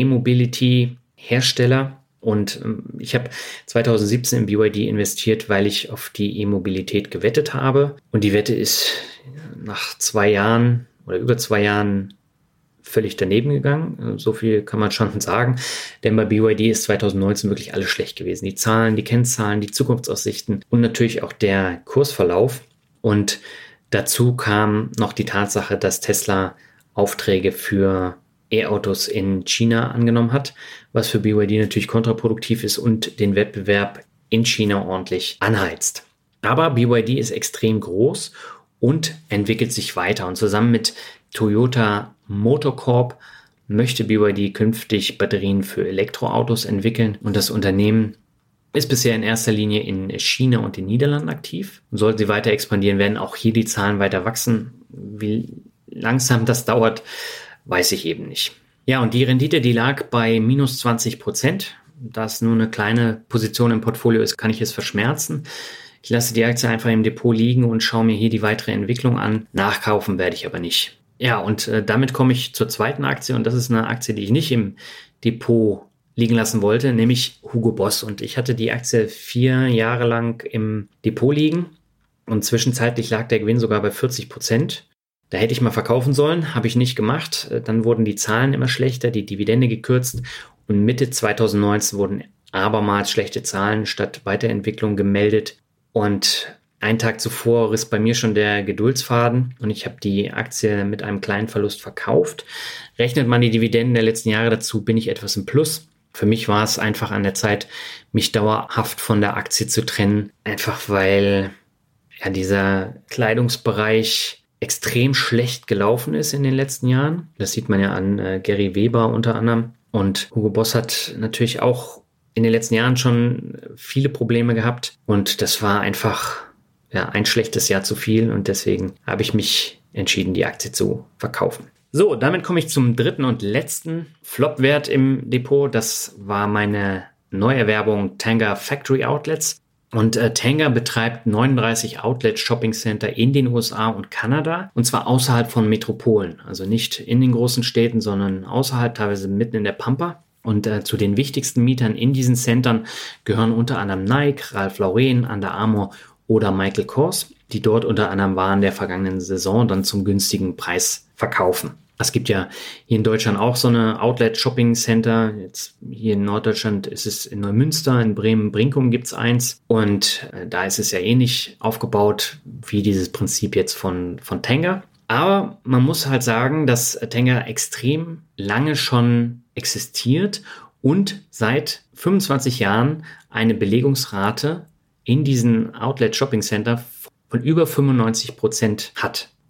E-Mobility-Hersteller. Und ähm, ich habe zwanzig siebzehn in B Y D investiert, weil ich auf die E-Mobilität gewettet habe. Und die Wette ist nach zwei Jahren oder über zwei Jahren völlig daneben gegangen. So viel kann man schon sagen. Denn bei B Y D ist zwanzig neunzehn wirklich alles schlecht gewesen. Die Zahlen, die Kennzahlen, die Zukunftsaussichten und natürlich auch der Kursverlauf. Und dazu kam noch die Tatsache, dass Tesla Aufträge für E-Autos in China angenommen hat, was für B Y D natürlich kontraproduktiv ist und den Wettbewerb in China ordentlich anheizt. Aber B Y D ist extrem groß und entwickelt sich weiter. Und zusammen mit Toyota Motor Corp möchte B Y D künftig Batterien für Elektroautos entwickeln. Und das Unternehmen ist bisher in erster Linie in China und den Niederlanden aktiv. Und sollten sie weiter expandieren, werden auch hier die Zahlen weiter wachsen. Wie langsam das dauert, weiß ich eben nicht. Ja, und die Rendite, die lag bei minus zwanzig Prozent. Da es nur eine kleine Position im Portfolio ist, kann ich es verschmerzen. Ich lasse die Aktie einfach im Depot liegen und schaue mir hier die weitere Entwicklung an. Nachkaufen werde ich aber nicht. Ja, und äh, damit komme ich zur zweiten Aktie. Und das ist eine Aktie, die ich nicht im Depot liegen lassen wollte, nämlich Hugo Boss. Und ich hatte die Aktie vier Jahre lang im Depot liegen. Und zwischenzeitlich lag der Gewinn sogar bei vierzig Prozent. Da hätte ich mal verkaufen sollen, habe ich nicht gemacht. Dann wurden die Zahlen immer schlechter, die Dividende gekürzt. Und Mitte zwanzig neunzehn wurden abermals schlechte Zahlen statt Weiterentwicklung gemeldet. Und einen Tag zuvor riss bei mir schon der Geduldsfaden und ich habe die Aktie mit einem kleinen Verlust verkauft. Rechnet man die Dividenden der letzten Jahre dazu, bin ich etwas im Plus. Für mich war es einfach an der Zeit, mich dauerhaft von der Aktie zu trennen. Einfach weil ja dieser Kleidungsbereich extrem schlecht gelaufen ist in den letzten Jahren. Das sieht man ja an äh, Gary Weber unter anderem. Und Hugo Boss hat natürlich auch in den letzten Jahren schon viele Probleme gehabt. Und das war einfach ja, ein schlechtes Jahr zu viel. Und deswegen habe ich mich entschieden, die Aktie zu verkaufen. So, damit komme ich zum dritten und letzten Flop-Wert im Depot. Das war meine Neuerwerbung Tanger Factory Outlets. Und äh, Tanger betreibt neununddreißig Outlet-Shopping-Center in den U S A und Kanada. Und zwar außerhalb von Metropolen. Also nicht in den großen Städten, sondern außerhalb, teilweise mitten in der Pampa. Und äh, zu den wichtigsten Mietern in diesen Centern gehören unter anderem Nike, Ralph Lauren, Under Armour oder Michael Kors, die dort unter anderem Waren der vergangenen Saison dann zum günstigen Preis verkaufen. Es gibt ja hier in Deutschland auch so eine Outlet-Shopping-Center. Jetzt hier in Norddeutschland ist es in Neumünster, in Bremen-Brinkum gibt es eins. Und äh, da ist es ja ähnlich aufgebaut wie dieses Prinzip jetzt von, von Tanger. Aber man muss halt sagen, dass Tanger extrem lange schon existiert und seit fünfundzwanzig Jahren eine Belegungsrate in diesen Outlet-Shopping-Center von über fünfundneunzig Prozent hat.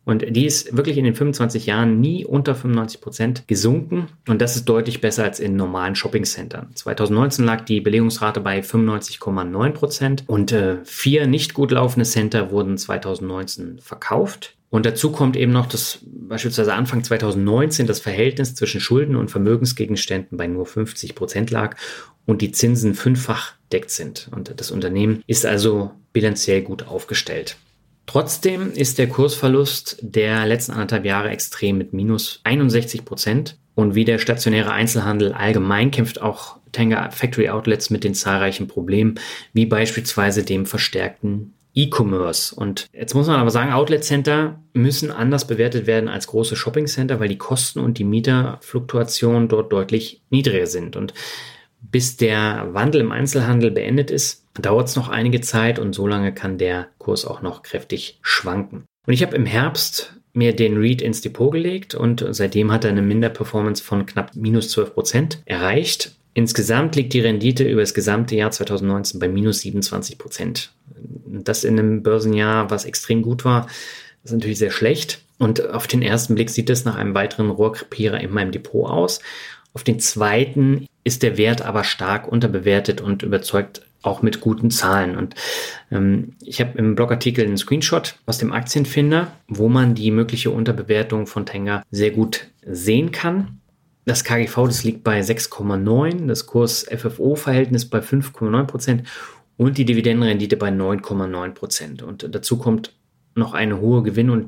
Und die ist wirklich in den fünfundzwanzig Jahren nie unter fünfundneunzig Prozent gesunken. Und das ist deutlich besser als in normalen Shoppingcentern. zweitausendneunzehn lag die Belegungsrate bei fünfundneunzig Komma neun Prozent und äh, vier nicht gut laufende Center wurden zweitausendneunzehn verkauft. Und dazu kommt eben noch, dass beispielsweise Anfang zweitausendneunzehn das Verhältnis zwischen Schulden und Vermögensgegenständen bei nur fünfzig Prozent lag und die Zinsen fünffach deckt sind. Und das Unternehmen ist also bilanziell gut aufgestellt. Trotzdem ist der Kursverlust der letzten anderthalb Jahre extrem mit minus einundsechzig Prozent. Und wie der stationäre Einzelhandel allgemein kämpft auch Tanger Factory Outlets mit den zahlreichen Problemen, wie beispielsweise dem verstärkten E-Commerce. Und jetzt muss man aber sagen, Outlet Center müssen anders bewertet werden als große Shopping Center, weil die Kosten und die Mieterfluktuation dort deutlich niedriger sind. Und bis der Wandel im Einzelhandel beendet ist, dauert es noch einige Zeit und so lange kann der Kurs auch noch kräftig schwanken. Und ich habe im Herbst mir den REIT ins Depot gelegt und seitdem hat er eine Minderperformance von knapp minus zwölf Prozent erreicht. Insgesamt liegt die Rendite über das gesamte Jahr zweitausendneunzehn bei minus siebenundzwanzig Prozent. Das in einem Börsenjahr, was extrem gut war, ist natürlich sehr schlecht. Und auf den ersten Blick sieht es nach einem weiteren Rohrkrepierer in meinem Depot aus. Auf den zweiten ist der Wert aber stark unterbewertet und überzeugt auch mit guten Zahlen. Und ähm, ich habe im Blogartikel einen Screenshot aus dem Aktienfinder, wo man die mögliche Unterbewertung von Tanger sehr gut sehen kann. Das K G V, das liegt bei sechs Komma neun, das Kurs-F F O-Verhältnis bei fünf Komma neun Prozent und die Dividendenrendite bei neun Komma neun Prozent. Und dazu kommt noch eine hohe Gewinn- und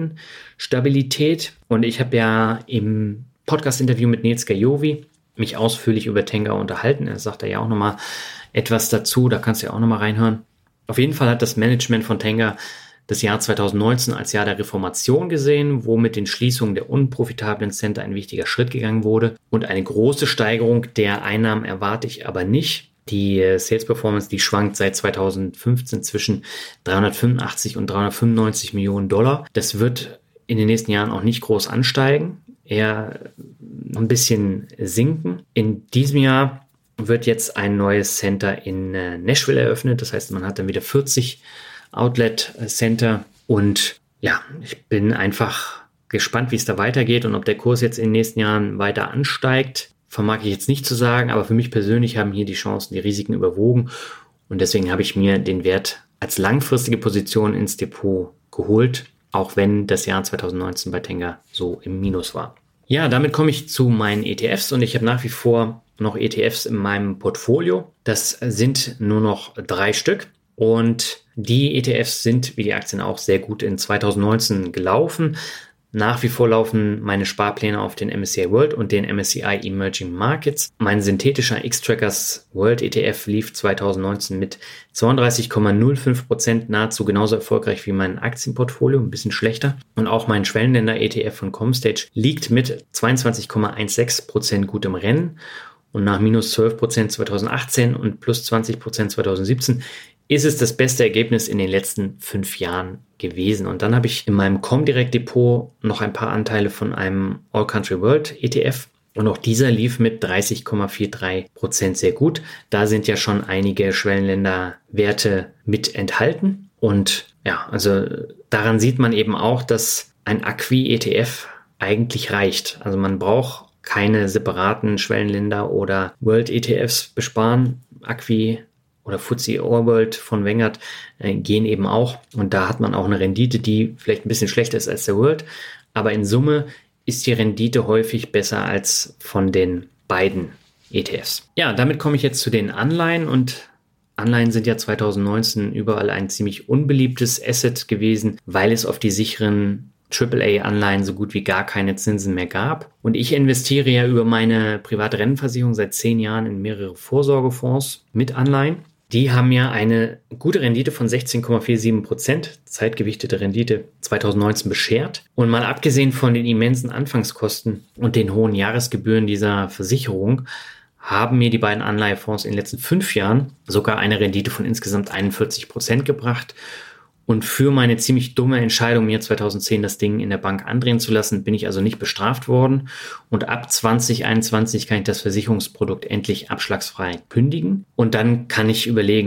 Dividendenstabilität. Und ich habe ja im Podcast-Interview mit Nils Gajovi mich ausführlich über Tanger unterhalten. Er sagt da ja auch nochmal etwas dazu, da kannst du ja auch nochmal reinhören. Auf jeden Fall hat das Management von Tanger das Jahr zweitausendneunzehn als Jahr der Reformation gesehen, wo mit den Schließungen der unprofitablen Center ein wichtiger Schritt gegangen wurde. Und eine große Steigerung der Einnahmen erwarte ich aber nicht. Die Sales Performance, die schwankt seit zweitausendfünfzehn zwischen dreihundertfünfundachtzig und dreihundertfünfundneunzig Millionen Dollar. Das wird in den nächsten Jahren auch nicht groß ansteigen, eher ein bisschen sinken. In diesem Jahr wird jetzt ein neues Center in Nashville eröffnet. Das heißt, man hat dann wieder vierzig Outlet Center und ja, ich bin einfach gespannt, wie es da weitergeht und ob der Kurs jetzt in den nächsten Jahren weiter ansteigt, vermag ich jetzt nicht zu sagen, aber für mich persönlich haben hier die Chancen, die Risiken überwogen und deswegen habe ich mir den Wert als langfristige Position ins Depot geholt, auch wenn das Jahr zweitausendneunzehn bei Tanger so im Minus war. Ja, damit komme ich zu meinen E T Fs und ich habe nach wie vor noch E T Fs in meinem Portfolio. Das sind nur noch drei Stück und die E T Fs sind, wie die Aktien auch, sehr gut in zweitausendneunzehn gelaufen. Nach wie vor laufen meine Sparpläne auf den M S C I World und den M S C I Emerging Markets. Mein synthetischer X-Trackers World E T F lief zweitausendneunzehn mit zweiunddreißig Komma null fünf Prozent nahezu genauso erfolgreich wie mein Aktienportfolio, ein bisschen schlechter. Und auch mein Schwellenländer E T F von Comstage liegt mit zweiundzwanzig Komma sechzehn Prozent gut im Rennen. Und nach minus zwölf Prozent zweitausendachtzehn und plus zwanzig Prozent zweitausendsiebzehn ist es das beste Ergebnis in den letzten fünf Jahren gewesen. Und dann habe ich in meinem Comdirect Depot noch ein paar Anteile von einem All Country World E T F. Und auch dieser lief mit dreißig Komma dreiundvierzig Prozent sehr gut. Da sind ja schon einige Schwellenländerwerte mit enthalten. Und ja, also daran sieht man eben auch, dass ein Acqui-E T F eigentlich reicht. Also man braucht keine separaten Schwellenländer oder World-E T Fs besparen. Acqui oder F T S E All World von Vanguard äh, gehen eben auch. Und da hat man auch eine Rendite, die vielleicht ein bisschen schlechter ist als der World. Aber in Summe ist die Rendite häufig besser als von den beiden E T Fs. Ja, damit komme ich jetzt zu den Anleihen. Und Anleihen sind ja zweitausendneunzehn überall ein ziemlich unbeliebtes Asset gewesen, weil es auf die sicheren Triple A-Anleihen so gut wie gar keine Zinsen mehr gab. Und ich investiere ja über meine private Rentenversicherung seit zehn Jahren in mehrere Vorsorgefonds mit Anleihen. Die haben ja eine gute Rendite von sechzehn Komma siebenundvierzig Prozent, zeitgewichtete Rendite zweitausendneunzehn beschert. Und mal abgesehen von den immensen Anfangskosten und den hohen Jahresgebühren dieser Versicherung, haben mir die beiden Anleihefonds in den letzten fünf Jahren sogar eine Rendite von insgesamt einundvierzig Prozent gebracht. Und für meine ziemlich dumme Entscheidung, mir zweitausendzehn das Ding in der Bank andrehen zu lassen, bin ich also nicht bestraft worden. Und ab zwanzig einundzwanzig kann ich das Versicherungsprodukt endlich abschlagsfrei kündigen. Und dann kann ich überlegen,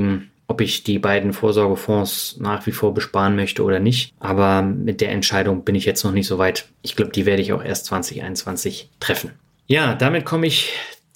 ob ich die beiden Vorsorgefonds nach wie vor besparen möchte oder nicht. Aber mit der Entscheidung bin ich jetzt noch nicht so weit. Ich glaube, die werde ich auch erst zwanzig einundzwanzig treffen. Ja, damit komme ich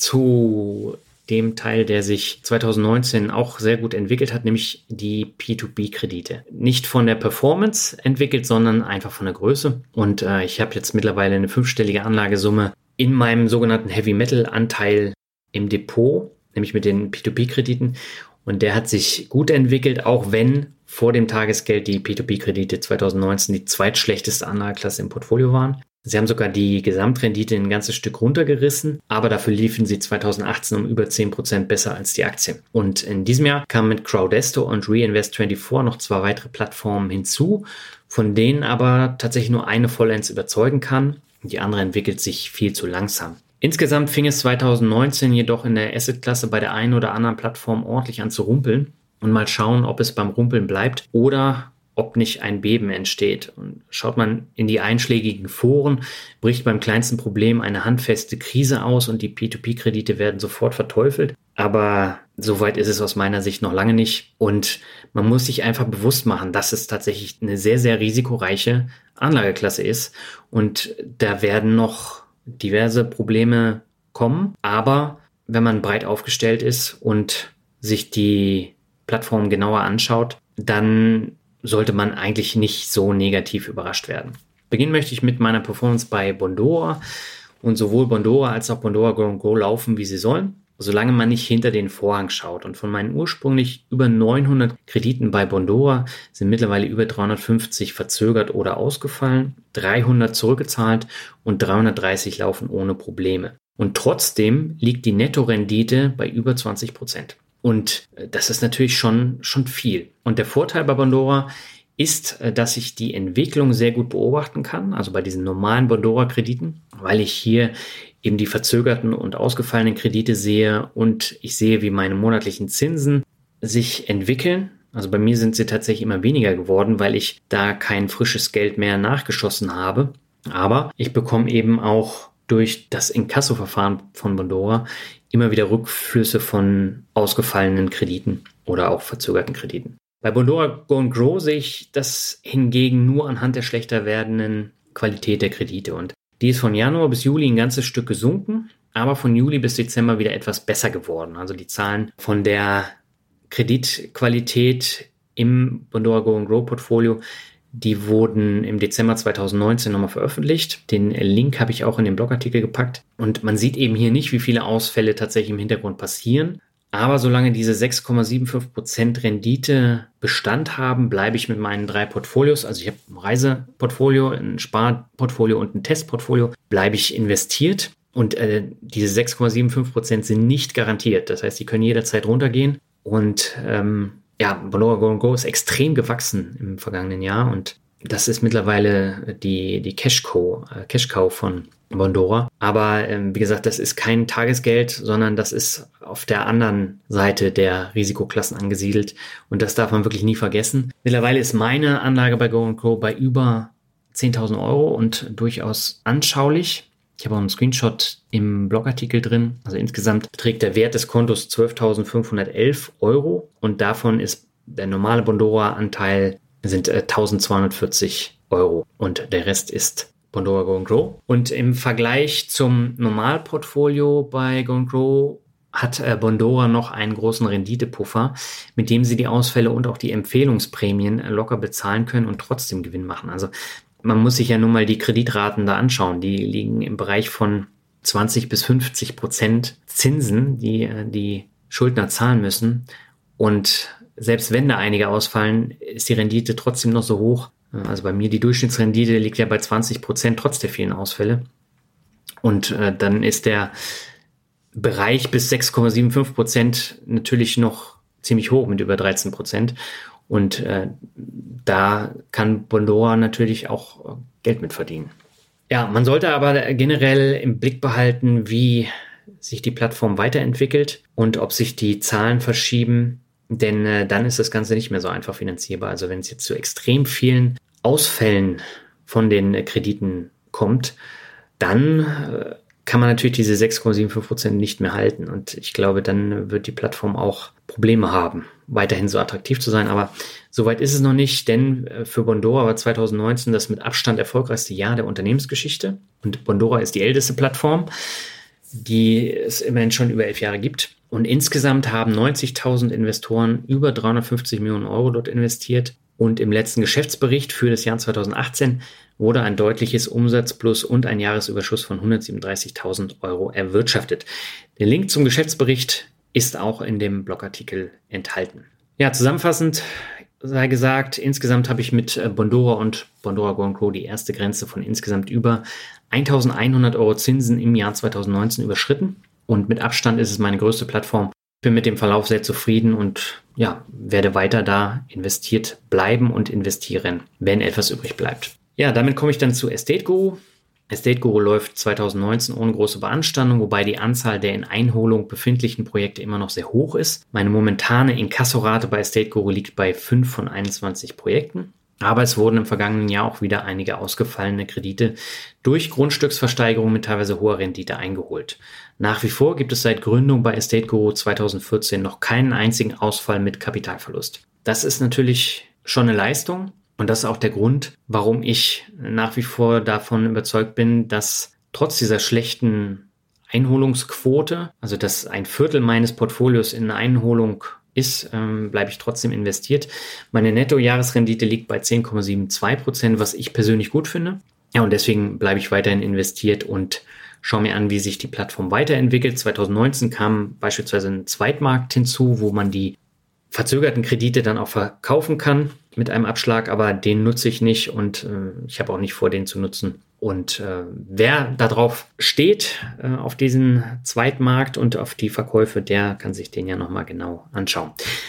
zu dem Teil, der sich zwanzig neunzehn auch sehr gut entwickelt hat, nämlich die P zwei P-Kredite. Nicht von der Performance entwickelt, sondern einfach von der Größe. Und äh, ich habe jetzt mittlerweile eine fünfstellige Anlagesumme in meinem sogenannten Heavy-Metal-Anteil im Depot, nämlich mit den P zwei P-Krediten. Und der hat sich gut entwickelt, auch wenn vor dem Tagesgeld die P zwei P-Kredite zwanzig neunzehn die zweitschlechteste Anlageklasse im Portfolio waren. Sie haben sogar die Gesamtrendite ein ganzes Stück runtergerissen, aber dafür liefen sie zwanzig achtzehn um über zehn Prozent besser als die Aktien. Und in diesem Jahr kamen mit Crowdesto und Reinvest vierundzwanzig noch zwei weitere Plattformen hinzu, von denen aber tatsächlich nur eine vollends überzeugen kann. Die andere entwickelt sich viel zu langsam. Insgesamt fing es zwanzig neunzehn jedoch in der Assetklasse bei der einen oder anderen Plattform ordentlich an zu rumpeln. Und mal schauen, ob es beim Rumpeln bleibt oder ob nicht ein Beben entsteht. Und schaut man in die einschlägigen Foren, bricht beim kleinsten Problem eine handfeste Krise aus und die P zwei P-Kredite werden sofort verteufelt. Aber so weit ist es aus meiner Sicht noch lange nicht. Und man muss sich einfach bewusst machen, dass es tatsächlich eine sehr, sehr risikoreiche Anlageklasse ist. Und da werden noch diverse Probleme kommen. Aber wenn man breit aufgestellt ist und sich die Plattform genauer anschaut, dann sollte man eigentlich nicht so negativ überrascht werden. Beginnen möchte ich mit meiner Performance bei Bondora. Und sowohl Bondora als auch Bondora Go and Grow laufen, wie sie sollen, solange man nicht hinter den Vorhang schaut. Und von meinen ursprünglich über neunhundert Krediten bei Bondora sind mittlerweile über dreihundertfünfzig verzögert oder ausgefallen, dreihundert zurückgezahlt und dreihundertdreißig laufen ohne Probleme. Und trotzdem liegt die Nettorendite bei über zwanzig Prozent. Und das ist natürlich schon, schon viel. Und der Vorteil bei Bondora ist, dass ich die Entwicklung sehr gut beobachten kann, also bei diesen normalen Bondora-Krediten, weil ich hier eben die verzögerten und ausgefallenen Kredite sehe und ich sehe, wie meine monatlichen Zinsen sich entwickeln. Also bei mir sind sie tatsächlich immer weniger geworden, weil ich da kein frisches Geld mehr nachgeschossen habe. Aber ich bekomme eben auch durch das Inkasso-Verfahren von Bondora immer wieder Rückflüsse von ausgefallenen Krediten oder auch verzögerten Krediten. Bei Bondora Go and Grow sehe ich das hingegen nur anhand der schlechter werdenden Qualität der Kredite. Und die ist von Januar bis Juli ein ganzes Stück gesunken, aber von Juli bis Dezember wieder etwas besser geworden. Also die Zahlen von der Kreditqualität im Bondora Go and Grow Portfolio, die wurden im Dezember zwanzig neunzehn nochmal veröffentlicht. Den Link habe ich auch in den Blogartikel gepackt. Und man sieht eben hier nicht, wie viele Ausfälle tatsächlich im Hintergrund passieren. Aber solange diese sechs Komma fünfundsiebzig Prozent Rendite Bestand haben, bleibe ich mit meinen drei Portfolios, also ich habe ein Reiseportfolio, ein Sparportfolio und ein Testportfolio, bleibe ich investiert. Und äh, diese sechs Komma fünfundsiebzig Prozent sind nicht garantiert. Das heißt, die können jederzeit runtergehen. Und ähm, ja, Bondora Go and Go ist extrem gewachsen im vergangenen Jahr. Und das ist mittlerweile die, die Cash-Cow, äh, Cash-Cow von Bondora. Aber ähm, wie gesagt, das ist kein Tagesgeld, sondern das ist auf der anderen Seite der Risikoklassen angesiedelt. Und das darf man wirklich nie vergessen. Mittlerweile ist meine Anlage bei Go and Grow bei über zehntausend Euro und durchaus anschaulich. Ich habe auch einen Screenshot im Blogartikel drin. Also insgesamt beträgt der Wert des Kontos zwölftausendfünfhundertelf Euro. Und davon ist der normale Bondora-Anteil sind äh, eintausendzweihundertvierzig Euro. Und der Rest ist Bondora Go and Grow. Und im Vergleich zum Normalportfolio bei Go and Grow hat äh, Bondora noch einen großen Renditepuffer, mit dem sie die Ausfälle und auch die Empfehlungsprämien äh, locker bezahlen können und trotzdem Gewinn machen. Also man muss sich ja nun mal die Kreditraten da anschauen. Die liegen im Bereich von zwanzig bis fünfzig Prozent Zinsen, die äh, die Schuldner zahlen müssen. Und selbst wenn da einige ausfallen, ist die Rendite trotzdem noch so hoch. Also bei mir die Durchschnittsrendite liegt ja bei zwanzig Prozent trotz der vielen Ausfälle. Und äh, dann ist der Bereich bis sechs Komma fünfundsiebzig Prozent natürlich noch ziemlich hoch mit über dreizehn Prozent. Und äh, da kann Bondora natürlich auch Geld mit verdienen. Ja, man sollte aber generell im Blick behalten, wie sich die Plattform weiterentwickelt und ob sich die Zahlen verschieben. Denn äh, dann ist das Ganze nicht mehr so einfach finanzierbar. Also wenn es jetzt zu extrem vielen Ausfällen von den äh, Krediten kommt, dann äh, kann man natürlich diese sechs Komma fünfundsiebzig Prozent nicht mehr halten. Und ich glaube, dann wird die Plattform auch Probleme haben, weiterhin so attraktiv zu sein. Aber soweit ist es noch nicht, denn für Bondora war zwanzig neunzehn das mit Abstand erfolgreichste Jahr der Unternehmensgeschichte. Und Bondora ist die älteste Plattform, die es immerhin schon über elf Jahre gibt. Und insgesamt haben neunzigtausend Investoren über dreihundertfünfzig Millionen Euro dort investiert. Und im letzten Geschäftsbericht für das Jahr zwanzig achtzehn wurde ein deutliches Umsatzplus und ein Jahresüberschuss von hundertsiebenunddreißigtausend Euro erwirtschaftet. Der Link zum Geschäftsbericht ist auch in dem Blogartikel enthalten. Ja, zusammenfassend sei gesagt, insgesamt habe ich mit Bondora und Bondora Go and Grow die erste Grenze von insgesamt über eintausendeinhundert Euro Zinsen im Jahr zwanzig neunzehn überschritten. Und mit Abstand ist es meine größte Plattform. Ich bin mit dem Verlauf sehr zufrieden und ja, werde weiter da investiert bleiben und investieren, wenn etwas übrig bleibt. Ja, damit komme ich dann zu Estate Guru. Estate Guru läuft zwanzig neunzehn ohne große Beanstandung, wobei die Anzahl der in Einholung befindlichen Projekte immer noch sehr hoch ist. Meine momentane Inkassorate bei Estate Guru liegt bei fünf von einundzwanzig Projekten. Aber es wurden im vergangenen Jahr auch wieder einige ausgefallene Kredite durch Grundstücksversteigerung mit teilweise hoher Rendite eingeholt. Nach wie vor gibt es seit Gründung bei Estate Guru zwanzig vierzehn noch keinen einzigen Ausfall mit Kapitalverlust. Das ist natürlich schon eine Leistung und das ist auch der Grund, warum ich nach wie vor davon überzeugt bin, dass trotz dieser schlechten Einholungsquote, also dass ein Viertel meines Portfolios in Einholung ist, ähm, bleibe ich trotzdem investiert. Meine Netto-Jahresrendite liegt bei zehn Komma zweiundsiebzig Prozent, was ich persönlich gut finde. Ja, und deswegen bleibe ich weiterhin investiert und schaue mir an, wie sich die Plattform weiterentwickelt. zwanzig neunzehn kam beispielsweise ein Zweitmarkt hinzu, wo man die verzögerten Kredite dann auch verkaufen kann mit einem Abschlag, aber den nutze ich nicht und äh, ich habe auch nicht vor, den zu nutzen. Und äh, wer darauf steht, äh, auf diesen Zweitmarkt und auf die Verkäufe, der kann sich den ja nochmal genau anschauen.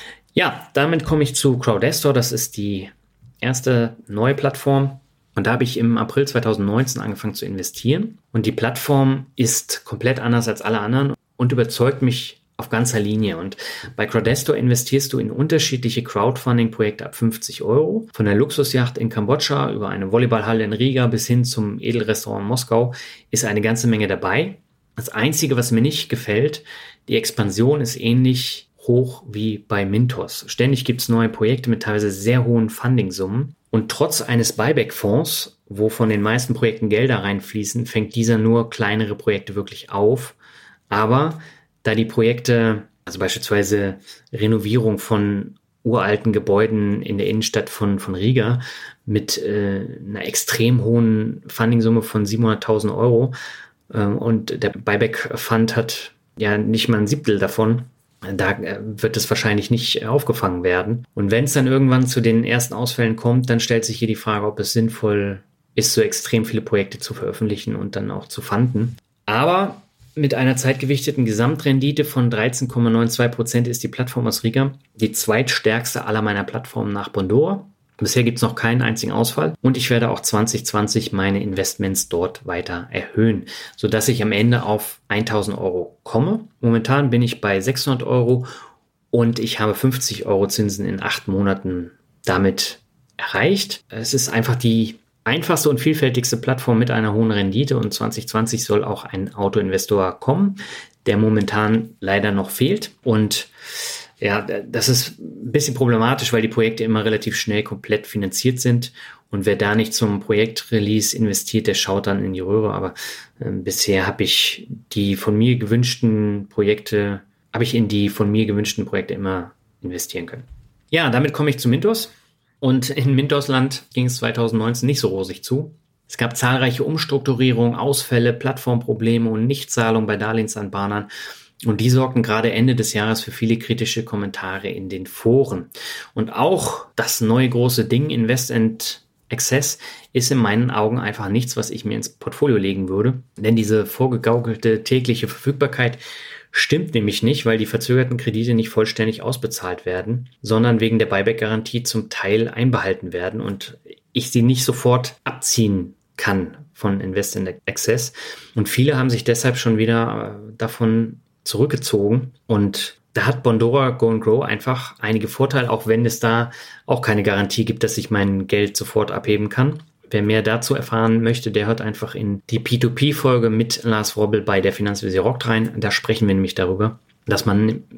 Ja, damit komme ich zu Crowdestor. Das ist die erste neue Plattform. Und da habe ich im April zwanzig neunzehn angefangen zu investieren. Und die Plattform ist komplett anders als alle anderen und überzeugt mich auf ganzer Linie. Und bei Crowdestor investierst du in unterschiedliche Crowdfunding-Projekte ab fünfzig Euro. Von der Luxusjacht in Kambodscha über eine Volleyballhalle in Riga bis hin zum Edelrestaurant in Moskau ist eine ganze Menge dabei. Das Einzige, was mir nicht gefällt, die Expansion ist ähnlich hoch wie bei Mintos. Ständig gibt es neue Projekte mit teilweise sehr hohen Fundingsummen. Und trotz eines Buyback-Fonds, wo von den meisten Projekten Gelder reinfließen, fängt dieser nur kleinere Projekte wirklich auf. Aber da die Projekte, also beispielsweise Renovierung von uralten Gebäuden in der Innenstadt von, von Riga mit äh, einer extrem hohen Fundingsumme von siebenhunderttausend Euro äh, und der Buyback-Fund hat ja nicht mal ein Siebtel davon, da äh, wird es wahrscheinlich nicht äh, aufgefangen werden. Und wenn es dann irgendwann zu den ersten Ausfällen kommt, dann stellt sich hier die Frage, ob es sinnvoll ist, so extrem viele Projekte zu veröffentlichen und dann auch zu funden. Aber mit einer zeitgewichteten Gesamtrendite von dreizehn Komma zweiundneunzig Prozent ist die Plattform aus Riga die zweitstärkste aller meiner Plattformen nach Bondora. Bisher gibt es noch keinen einzigen Ausfall und ich werde auch zwanzig zwanzig meine Investments dort weiter erhöhen, sodass ich am Ende auf tausend Euro komme. Momentan bin ich bei sechshundert Euro und ich habe fünfzig Euro Zinsen in acht Monaten damit erreicht. Es ist einfach die einfachste und vielfältigste Plattform mit einer hohen Rendite und zwanzig zwanzig soll auch ein Autoinvestor kommen, der momentan leider noch fehlt. Und ja, das ist ein bisschen problematisch, weil die Projekte immer relativ schnell komplett finanziert sind. Und wer da nicht zum Projektrelease investiert, der schaut dann in die Röhre. Aber äh, bisher habe ich die von mir gewünschten Projekte, habe ich in die von mir gewünschten Projekte immer investieren können. Ja, damit komme ich zu Mintos. Und in Mintosland ging es zwanzig neunzehn nicht so rosig zu. Es gab zahlreiche Umstrukturierungen, Ausfälle, Plattformprobleme und Nichtzahlungen bei Darlehensanbahnern. Und die sorgten gerade Ende des Jahres für viele kritische Kommentare in den Foren. Und auch das neue große Ding Invest and Access ist in meinen Augen einfach nichts, was ich mir ins Portfolio legen würde. Denn diese vorgegaukelte tägliche Verfügbarkeit stimmt nämlich nicht, weil die verzögerten Kredite nicht vollständig ausbezahlt werden, sondern wegen der Buyback-Garantie zum Teil einbehalten werden und ich sie nicht sofort abziehen kann von Invest and Access. Und viele haben sich deshalb schon wieder davon zurückgezogen und da hat Bondora Go and Grow einfach einige Vorteile, auch wenn es da auch keine Garantie gibt, dass ich mein Geld sofort abheben kann. Wer mehr dazu erfahren möchte, der hört einfach in die P zwei P-Folge mit Lars Wrobbel bei der Finanzvisier rockt rein. Da sprechen wir nämlich darüber, dass man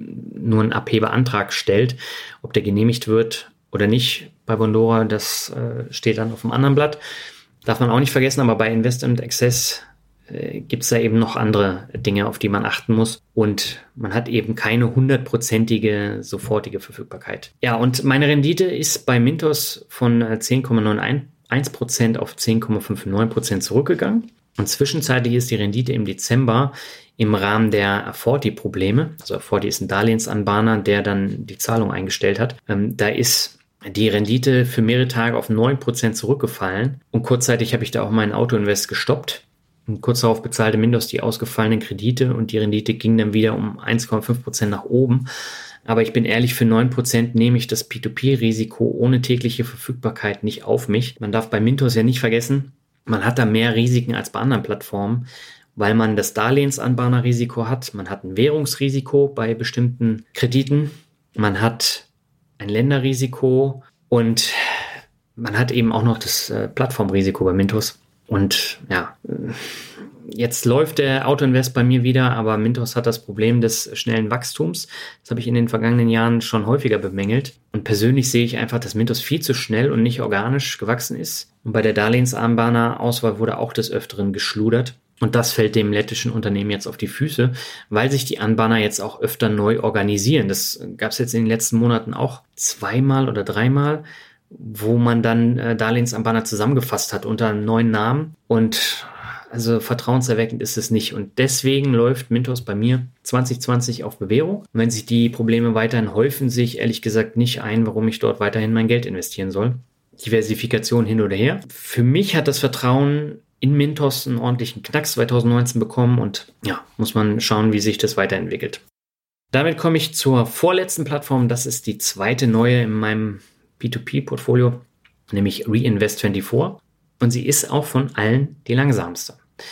nur einen Abhebeantrag stellt. Ob der genehmigt wird oder nicht bei Bondora, das äh, steht dann auf dem anderen Blatt. Darf man auch nicht vergessen, aber bei Investment Access äh, gibt es da eben noch andere Dinge, auf die man achten muss. Und man hat eben keine hundertprozentige sofortige Verfügbarkeit. Ja, und meine Rendite ist bei Mintos von zehn Komma neunundneunzig Prozent auf zehn Komma neunundfünfzig Prozent zurückgegangen. Und zwischenzeitlich ist die Rendite im Dezember im Rahmen der Aforti-Probleme, also Aforti ist ein Darlehensanbahner, der dann die Zahlung eingestellt hat, ähm, da ist die Rendite für mehrere Tage auf neun Prozent zurückgefallen und kurzzeitig habe ich da auch meinen Autoinvest gestoppt. Und kurz darauf bezahlte Mintos die ausgefallenen Kredite und die Rendite ging dann wieder um eins Komma fünf Prozent nach oben. Aber ich bin ehrlich, für neun Prozent nehme ich das P zwei P-Risiko ohne tägliche Verfügbarkeit nicht auf mich. Man darf bei Mintos ja nicht vergessen, man hat da mehr Risiken als bei anderen Plattformen, weil man das Darlehensanbahnerrisiko hat, man hat ein Währungsrisiko bei bestimmten Krediten, man hat ein Länderrisiko und man hat eben auch noch das äh, Plattformrisiko bei Mintos. Und ja, jetzt läuft der Autoinvest bei mir wieder, aber Mintos hat das Problem des schnellen Wachstums. Das habe ich in den vergangenen Jahren schon häufiger bemängelt. Und persönlich sehe ich einfach, dass Mintos viel zu schnell und nicht organisch gewachsen ist. Und bei der Darlehensanbahner-Auswahl wurde auch des Öfteren geschludert. Und das fällt dem lettischen Unternehmen jetzt auf die Füße, weil sich die Anbahner jetzt auch öfter neu organisieren. Das gab es jetzt in den letzten Monaten auch zweimal oder dreimal, wo man dann äh, Darlehensanbahner zusammengefasst hat unter einem neuen Namen. Und also vertrauenserweckend ist es nicht. Und deswegen läuft Mintos bei mir zwanzig zwanzig auf Bewährung. Und wenn sich die Probleme weiterhin häufen, sehe ich ehrlich gesagt nicht ein, warum ich dort weiterhin mein Geld investieren soll. Diversifikation hin oder her. Für mich hat das Vertrauen in Mintos einen ordentlichen Knacks zwanzig neunzehn bekommen und ja, muss man schauen, wie sich das weiterentwickelt. Damit komme ich zur vorletzten Plattform. Das ist die zweite neue in meinem P zwei P-Portfolio, nämlich Reinvest vierundzwanzig. Und sie ist auch von allen die langsamste.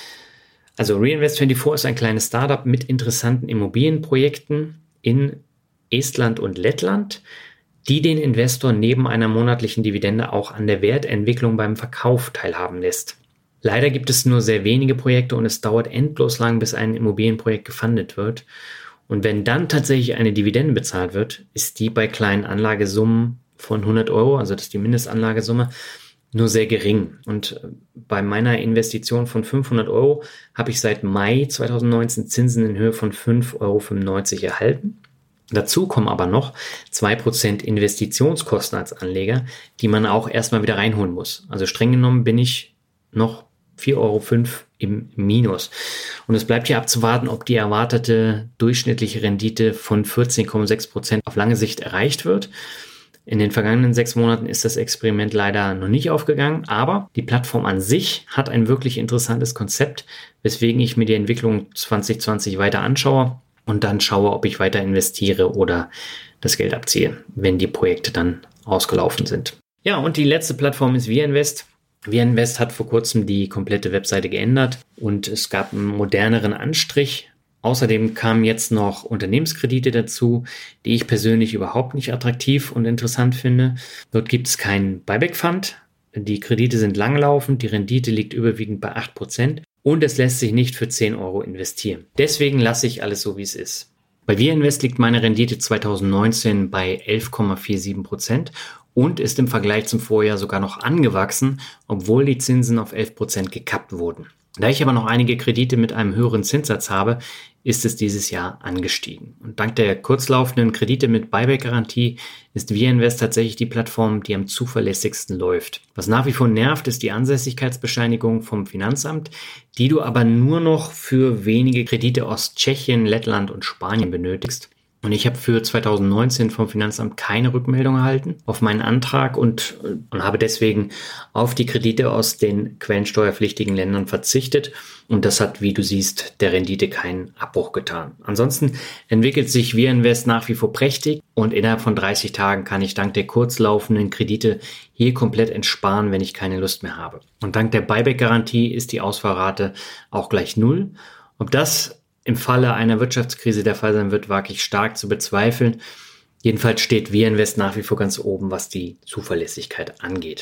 Also Reinvest vierundzwanzig ist ein kleines Startup mit interessanten Immobilienprojekten in Estland und Lettland, die den Investor neben einer monatlichen Dividende auch an der Wertentwicklung beim Verkauf teilhaben lässt. Leider gibt es nur sehr wenige Projekte und es dauert endlos lang, bis ein Immobilienprojekt gefundet wird. Und wenn dann tatsächlich eine Dividende bezahlt wird, ist die bei kleinen Anlagesummen von hundert Euro, also das ist die Mindestanlagesumme, nur sehr gering. Und bei meiner Investition von fünfhundert Euro habe ich seit Mai zwanzig neunzehn Zinsen in Höhe von fünf Komma fünfundneunzig Euro erhalten. Dazu kommen aber noch zwei Prozent Investitionskosten als Anleger, die man auch erstmal wieder reinholen muss. Also streng genommen bin ich noch vier Komma fünf Euro im Minus. Und es bleibt hier abzuwarten, ob die erwartete durchschnittliche Rendite von vierzehn Komma sechs Prozent auf lange Sicht erreicht wird. In den vergangenen sechs Monaten ist das Experiment leider noch nicht aufgegangen, aber die Plattform an sich hat ein wirklich interessantes Konzept, weswegen ich mir die Entwicklung zwanzig zwanzig weiter anschaue und dann schaue, ob ich weiter investiere oder das Geld abziehe, wenn die Projekte dann ausgelaufen sind. Ja, und die letzte Plattform ist VIRINVEST. VIRINVEST hat vor kurzem die komplette Webseite geändert und es gab einen moderneren Anstrich. Außerdem kamen jetzt noch Unternehmenskredite dazu, die ich persönlich überhaupt nicht attraktiv und interessant finde. Dort gibt es keinen Buyback-Fund. Die Kredite sind langlaufend, die Rendite liegt überwiegend bei acht Prozent und es lässt sich nicht für zehn Euro investieren. Deswegen lasse ich alles so, wie es ist. Bei VIRINVEST liegt meine Rendite zwanzig neunzehn bei elf Komma siebenundvierzig Prozent und ist im Vergleich zum Vorjahr sogar noch angewachsen, obwohl die Zinsen auf elf Prozent gekappt wurden. Da ich aber noch einige Kredite mit einem höheren Zinssatz habe, ist es dieses Jahr angestiegen. Und dank der kurzlaufenden Kredite mit Buyback-Garantie ist VIRINVEST tatsächlich die Plattform, die am zuverlässigsten läuft. Was nach wie vor nervt, ist die Ansässigkeitsbescheinigung vom Finanzamt, die du aber nur noch für wenige Kredite aus Tschechien, Lettland und Spanien benötigst. Und ich habe für zwanzig neunzehn vom Finanzamt keine Rückmeldung erhalten auf meinen Antrag und, und habe deswegen auf die Kredite aus den quellensteuerpflichtigen Ländern verzichtet. Und das hat, wie du siehst, der Rendite keinen Abbruch getan. Ansonsten entwickelt sich VIRINVEST nach wie vor prächtig und innerhalb von dreißig Tagen kann ich dank der kurzlaufenden Kredite hier komplett entsparen, wenn ich keine Lust mehr habe. Und dank der Buyback-Garantie ist die Ausfallrate auch gleich null. Ob das im Falle einer Wirtschaftskrise der Fall sein wird, wage ich stark zu bezweifeln. Jedenfalls steht VIRINVEST nach wie vor ganz oben, was die Zuverlässigkeit angeht.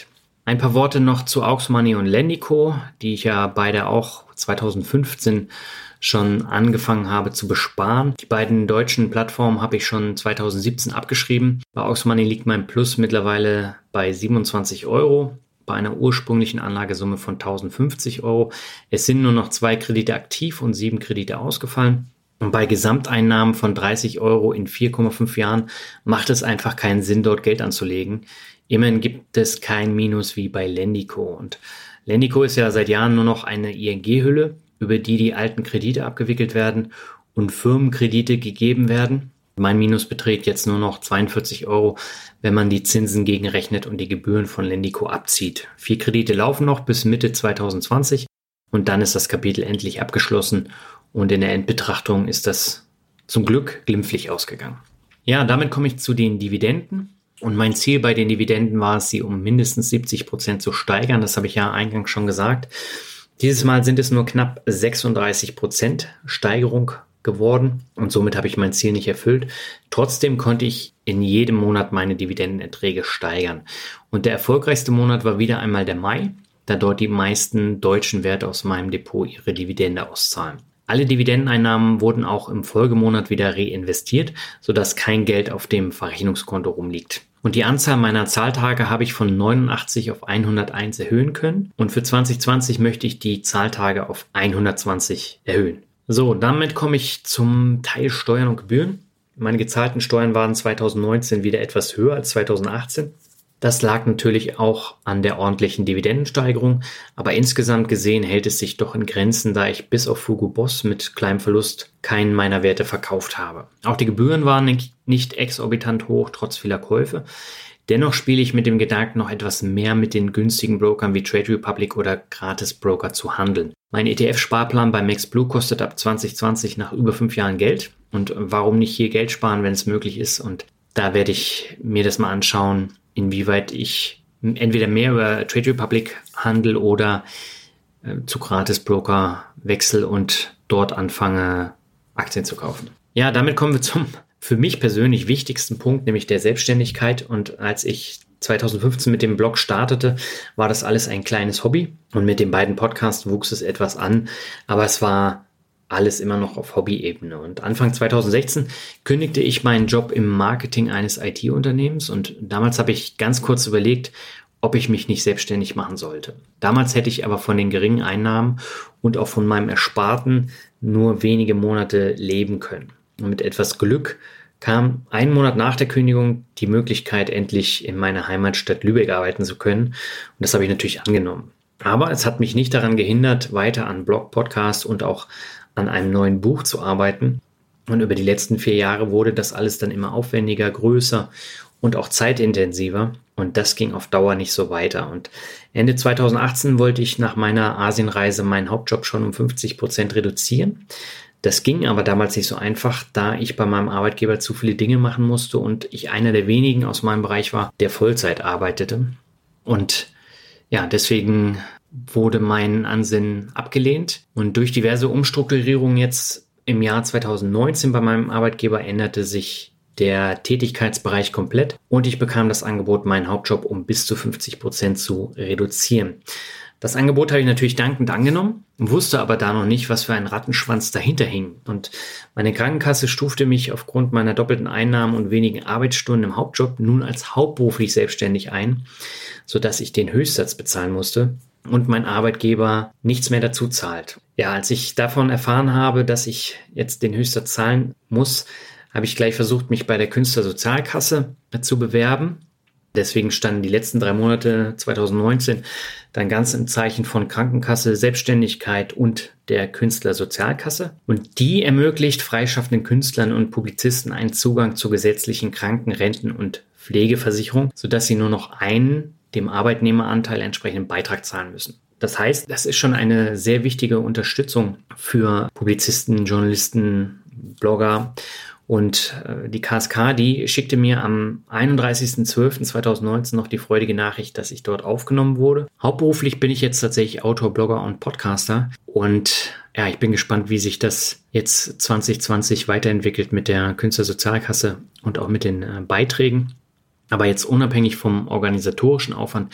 Ein paar Worte noch zu Aux Money und Lendico, die ich ja beide auch zweitausendfünfzehn schon angefangen habe zu besparen. Die beiden deutschen Plattformen habe ich schon zweitausendsiebzehn abgeschrieben. Bei Aux Money liegt mein Plus mittlerweile bei siebenundzwanzig Euro, bei einer ursprünglichen Anlagesumme von tausendfünfzig Euro. Es sind nur noch zwei Kredite aktiv und sieben Kredite ausgefallen. Und bei Gesamteinnahmen von dreißig Euro in vier Komma fünf Jahren macht es einfach keinen Sinn, dort Geld anzulegen. Immerhin gibt es kein Minus wie bei Lendico. Und Lendico ist ja seit Jahren nur noch eine I N G-Hülle, über die die alten Kredite abgewickelt werden und Firmenkredite gegeben werden. Mein Minus beträgt jetzt nur noch zweiundvierzig Euro, wenn man die Zinsen gegenrechnet und die Gebühren von Lendico abzieht. Vier Kredite laufen noch bis Mitte zweitausendzwanzig und dann ist das Kapitel endlich abgeschlossen und in der Endbetrachtung ist das zum Glück glimpflich ausgegangen. Ja, damit komme ich zu den Dividenden. Und mein Ziel bei den Dividenden war es, sie um mindestens siebzig Prozent zu steigern. Das habe ich ja eingangs schon gesagt. Dieses Mal sind es nur knapp sechsunddreißig Prozent Steigerung geworden und somit habe ich mein Ziel nicht erfüllt. Trotzdem konnte ich in jedem Monat meine Dividendenerträge steigern. Und der erfolgreichste Monat war wieder einmal der Mai, da dort die meisten deutschen Werte aus meinem Depot ihre Dividende auszahlen. Alle Dividendeneinnahmen wurden auch im Folgemonat wieder reinvestiert, sodass kein Geld auf dem Verrechnungskonto rumliegt. Und die Anzahl meiner Zahltage habe ich von neunundachtzig auf hunderteins erhöhen können. Und für zwanzig zwanzig möchte ich die Zahltage auf hundertzwanzig erhöhen. So, damit komme ich zum Teil Steuern und Gebühren. Meine gezahlten Steuern waren zweitausendneunzehn wieder etwas höher als zweitausendachtzehn. Das lag natürlich auch an der ordentlichen Dividendensteigerung, aber insgesamt gesehen hält es sich doch in Grenzen, da ich bis auf Hugo Boss mit kleinem Verlust keinen meiner Werte verkauft habe. Auch die Gebühren waren nicht exorbitant hoch, trotz vieler Käufe. Dennoch spiele ich mit dem Gedanken, noch etwas mehr mit den günstigen Brokern wie Trade Republic oder Gratis Broker zu handeln. Mein E T F-Sparplan bei MaxBlue kostet ab zwanzig zwanzig nach über fünf Jahren Geld. Und warum nicht hier Geld sparen, wenn es möglich ist? Und da werde ich mir das mal anschauen, inwieweit ich entweder mehr über Trade Republic handle oder äh, zu Gratis Broker wechsle und dort anfange, Aktien zu kaufen. Ja, damit kommen wir zum für mich persönlich wichtigsten Punkt, nämlich der Selbstständigkeit. Und als ich zweitausendfünfzehn mit dem Blog startete, war das alles ein kleines Hobby. Und mit den beiden Podcasts wuchs es etwas an, aber es war alles immer noch auf Hobby-Ebene. Und Anfang zweitausendsechzehn kündigte ich meinen Job im Marketing eines I T-Unternehmens und damals habe ich ganz kurz überlegt, ob ich mich nicht selbstständig machen sollte. Damals hätte ich aber von den geringen Einnahmen und auch von meinem Ersparten nur wenige Monate leben können. Und mit etwas Glück kam einen Monat nach der Kündigung die Möglichkeit, endlich in meiner Heimatstadt Lübeck arbeiten zu können. Und das habe ich natürlich angenommen. Aber es hat mich nicht daran gehindert, weiter an Blog, Podcast und auch an einem neuen Buch zu arbeiten. Und über die letzten vier Jahre wurde das alles dann immer aufwendiger, größer und auch zeitintensiver. Und das ging auf Dauer nicht so weiter. Und Ende zweitausendachtzehn wollte ich nach meiner Asienreise meinen Hauptjob schon um fünfzig Prozent reduzieren. Das ging aber damals nicht so einfach, da ich bei meinem Arbeitgeber zu viele Dinge machen musste und ich einer der wenigen aus meinem Bereich war, der Vollzeit arbeitete. Und ja, deswegen wurde mein Ansinnen abgelehnt. Und durch diverse Umstrukturierungen jetzt im Jahr zweitausendneunzehn bei meinem Arbeitgeber änderte sich der Tätigkeitsbereich komplett und ich bekam das Angebot, meinen Hauptjob um bis zu fünfzig Prozent zu reduzieren. Das Angebot habe ich natürlich dankend angenommen, wusste aber da noch nicht, was für ein Rattenschwanz dahinter hing. Und meine Krankenkasse stufte mich aufgrund meiner doppelten Einnahmen und wenigen Arbeitsstunden im Hauptjob nun als hauptberuflich selbstständig ein, sodass ich den Höchstsatz bezahlen musste und mein Arbeitgeber nichts mehr dazu zahlt. Ja, als ich davon erfahren habe, dass ich jetzt den Höchstsatz zahlen muss, habe ich gleich versucht, mich bei der Künstlersozialkasse zu bewerben. Deswegen standen die letzten drei Monate zweitausendneunzehn dann ganz im Zeichen von Krankenkasse, Selbstständigkeit und der Künstlersozialkasse. Und die ermöglicht freischaffenden Künstlern und Publizisten einen Zugang zur gesetzlichen Kranken-, Renten- und Pflegeversicherung, sodass sie nur noch einen dem Arbeitnehmeranteil entsprechenden Beitrag zahlen müssen. Das heißt, das ist schon eine sehr wichtige Unterstützung für Publizisten, Journalisten, Blogger. Und äh, die K S K, die schickte mir am einunddreißigsten zwölften zweitausendneunzehn noch die freudige Nachricht, dass ich dort aufgenommen wurde. Hauptberuflich bin ich jetzt tatsächlich Autor, Blogger und Podcaster. Und ja, ich bin gespannt, wie sich das jetzt zwanzig zwanzig weiterentwickelt mit der Künstlersozialkasse und auch mit den äh, Beiträgen. Aber jetzt unabhängig vom organisatorischen Aufwand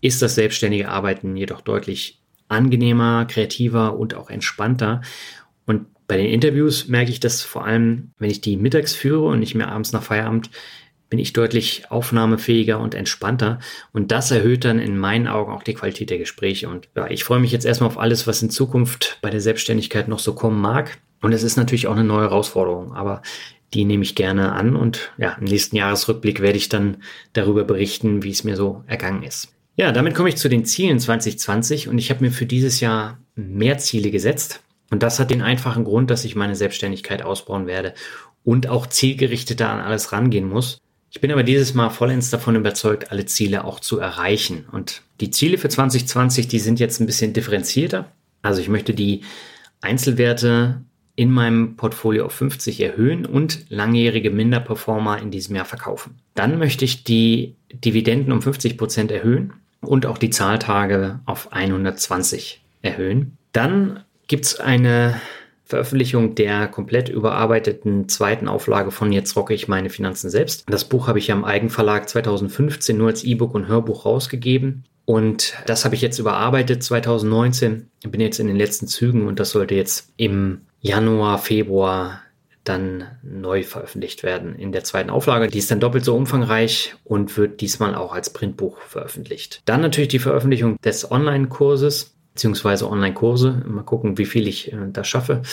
ist das selbstständige Arbeiten jedoch deutlich angenehmer, kreativer und auch entspannter. Und bei den Interviews merke ich das vor allem, wenn ich die mittags führe und nicht mehr abends nach Feierabend, bin ich deutlich aufnahmefähiger und entspannter. Und das erhöht dann in meinen Augen auch die Qualität der Gespräche. Und ja, ich freue mich jetzt erstmal auf alles, was in Zukunft bei der Selbstständigkeit noch so kommen mag. Und es ist natürlich auch eine neue Herausforderung, aber die nehme ich gerne an. Und ja, im nächsten Jahresrückblick werde ich dann darüber berichten, wie es mir so ergangen ist. Ja, damit komme ich zu den Zielen zwanzig zwanzig und ich habe mir für dieses Jahr mehr Ziele gesetzt. Und das hat den einfachen Grund, dass ich meine Selbstständigkeit ausbauen werde und auch zielgerichteter an alles rangehen muss. Ich bin aber dieses Mal vollends davon überzeugt, alle Ziele auch zu erreichen. Und die Ziele für zwanzig zwanzig, die sind jetzt ein bisschen differenzierter. Also ich möchte die Einzelwerte in meinem Portfolio auf fünfzig erhöhen und langjährige Minderperformer in diesem Jahr verkaufen. Dann möchte ich die Dividenden um fünfzig Prozent erhöhen und auch die Zahltage auf hundertzwanzig erhöhen. Dann gibt es eine Veröffentlichung der komplett überarbeiteten zweiten Auflage von Jetzt rocke ich meine Finanzen selbst. Das Buch habe ich ja im Eigenverlag zweitausendfünfzehn nur als E-Book und Hörbuch rausgegeben. Und das habe ich jetzt überarbeitet zweitausendneunzehn. Ich bin jetzt in den letzten Zügen und das sollte jetzt im Januar, Februar dann neu veröffentlicht werden in der zweiten Auflage. Die ist dann doppelt so umfangreich und wird diesmal auch als Printbuch veröffentlicht. Dann natürlich die Veröffentlichung des Online-Kurses beziehungsweise Online-Kurse. Mal gucken, wie viel ich äh, da schaffe.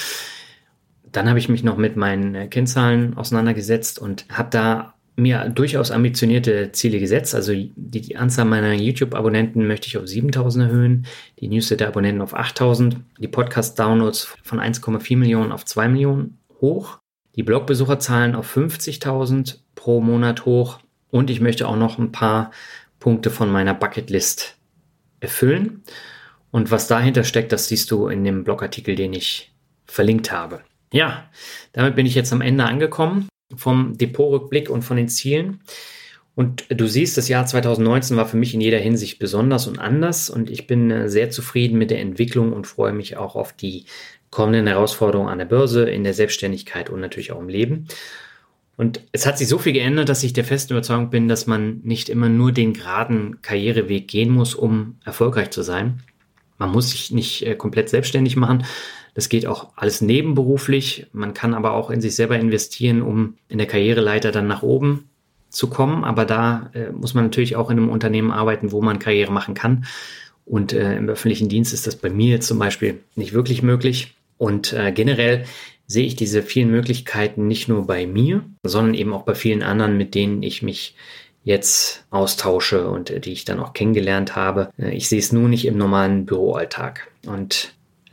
Dann habe ich mich noch mit meinen äh, Kennzahlen auseinandergesetzt und habe da mir durchaus ambitionierte Ziele gesetzt. Also die, die Anzahl meiner YouTube-Abonnenten möchte ich auf siebentausend erhöhen, die Newsletter-Abonnenten auf achttausend, die Podcast-Downloads von eins Komma vier Millionen auf zwei Millionen hoch, die Blogbesucherzahlen auf fünfzigtausend pro Monat hoch und ich möchte auch noch ein paar Punkte von meiner Bucketlist erfüllen. Und was dahinter steckt, das siehst du in dem Blogartikel, den ich verlinkt habe. Ja, damit bin ich jetzt am Ende angekommen vom Depotrückblick und von den Zielen. Und du siehst, das Jahr zweitausendneunzehn war für mich in jeder Hinsicht besonders und anders. Und ich bin sehr zufrieden mit der Entwicklung und freue mich auch auf die kommenden Herausforderungen an der Börse, in der Selbstständigkeit und natürlich auch im Leben. Und es hat sich so viel geändert, dass ich der festen Überzeugung bin, dass man nicht immer nur den geraden Karriereweg gehen muss, um erfolgreich zu sein. Man muss sich nicht äh, komplett selbstständig machen. Das geht auch alles nebenberuflich. Man kann aber auch in sich selber investieren, um in der Karriereleiter dann nach oben zu kommen. Aber da äh, muss man natürlich auch in einem Unternehmen arbeiten, wo man Karriere machen kann. Und äh, im öffentlichen Dienst ist das bei mir jetzt zum Beispiel nicht wirklich möglich. Und äh, generell sehe ich diese vielen Möglichkeiten nicht nur bei mir, sondern eben auch bei vielen anderen, mit denen ich mich jetzt austausche und äh, die ich dann auch kennengelernt habe. Äh, ich sehe es nur nicht im normalen Büroalltag. Und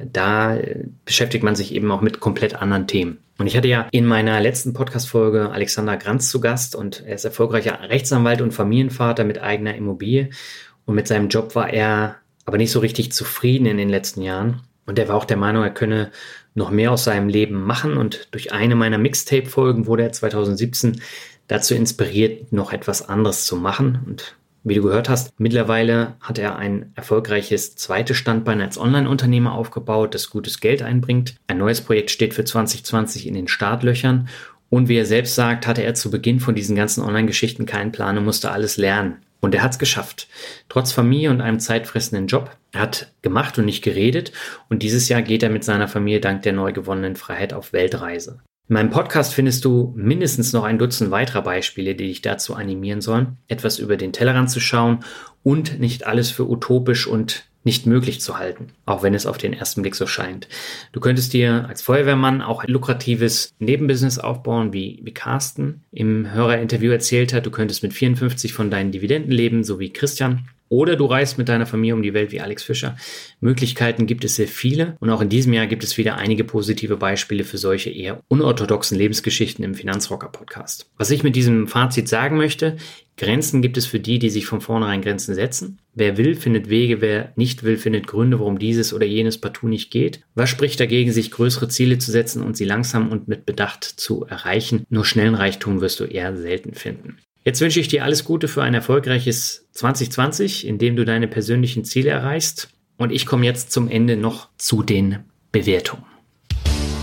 da äh, beschäftigt man sich eben auch mit komplett anderen Themen. Und ich hatte ja in meiner letzten Podcast-Folge Alexander Granz zu Gast und er ist erfolgreicher Rechtsanwalt und Familienvater mit eigener Immobilie. Und mit seinem Job war er aber nicht so richtig zufrieden in den letzten Jahren. Und er war auch der Meinung, er könne noch mehr aus seinem Leben machen. Und durch eine meiner Mixtape-Folgen wurde er zweitausendsiebzehn dazu inspiriert, noch etwas anderes zu machen. Und wie du gehört hast, mittlerweile hat er ein erfolgreiches zweites Standbein als Online-Unternehmer aufgebaut, das gutes Geld einbringt. Ein neues Projekt steht für zwanzig zwanzig in den Startlöchern. Und wie er selbst sagt, hatte er zu Beginn von diesen ganzen Online-Geschichten keinen Plan und musste alles lernen. Und er hat es geschafft. Trotz Familie und einem zeitfressenden Job. Er hat gemacht und nicht geredet. Und dieses Jahr geht er mit seiner Familie dank der neu gewonnenen Freiheit auf Weltreise. In meinem Podcast findest du mindestens noch ein Dutzend weiterer Beispiele, die dich dazu animieren sollen, etwas über den Tellerrand zu schauen und nicht alles für utopisch und nicht möglich zu halten, auch wenn es auf den ersten Blick so scheint. Du könntest dir als Feuerwehrmann auch ein lukratives Nebenbusiness aufbauen, wie, wie Carsten im Hörerinterview erzählt hat. Du könntest mit vierundfünfzig von deinen Dividenden leben, so wie Christian. Oder du reist mit deiner Familie um die Welt wie Alex Fischer. Möglichkeiten gibt es sehr viele und auch in diesem Jahr gibt es wieder einige positive Beispiele für solche eher unorthodoxen Lebensgeschichten im Finanzrocker-Podcast. Was ich mit diesem Fazit sagen möchte: Grenzen gibt es für die, die sich von vornherein Grenzen setzen. Wer will, findet Wege, wer nicht will, findet Gründe, warum dieses oder jenes partout nicht geht. Was spricht dagegen, sich größere Ziele zu setzen und sie langsam und mit Bedacht zu erreichen? Nur schnellen Reichtum wirst du eher selten finden. Jetzt wünsche ich dir alles Gute für ein erfolgreiches zwanzig zwanzig, in dem du deine persönlichen Ziele erreichst. Und ich komme jetzt zum Ende noch zu den Bewertungen.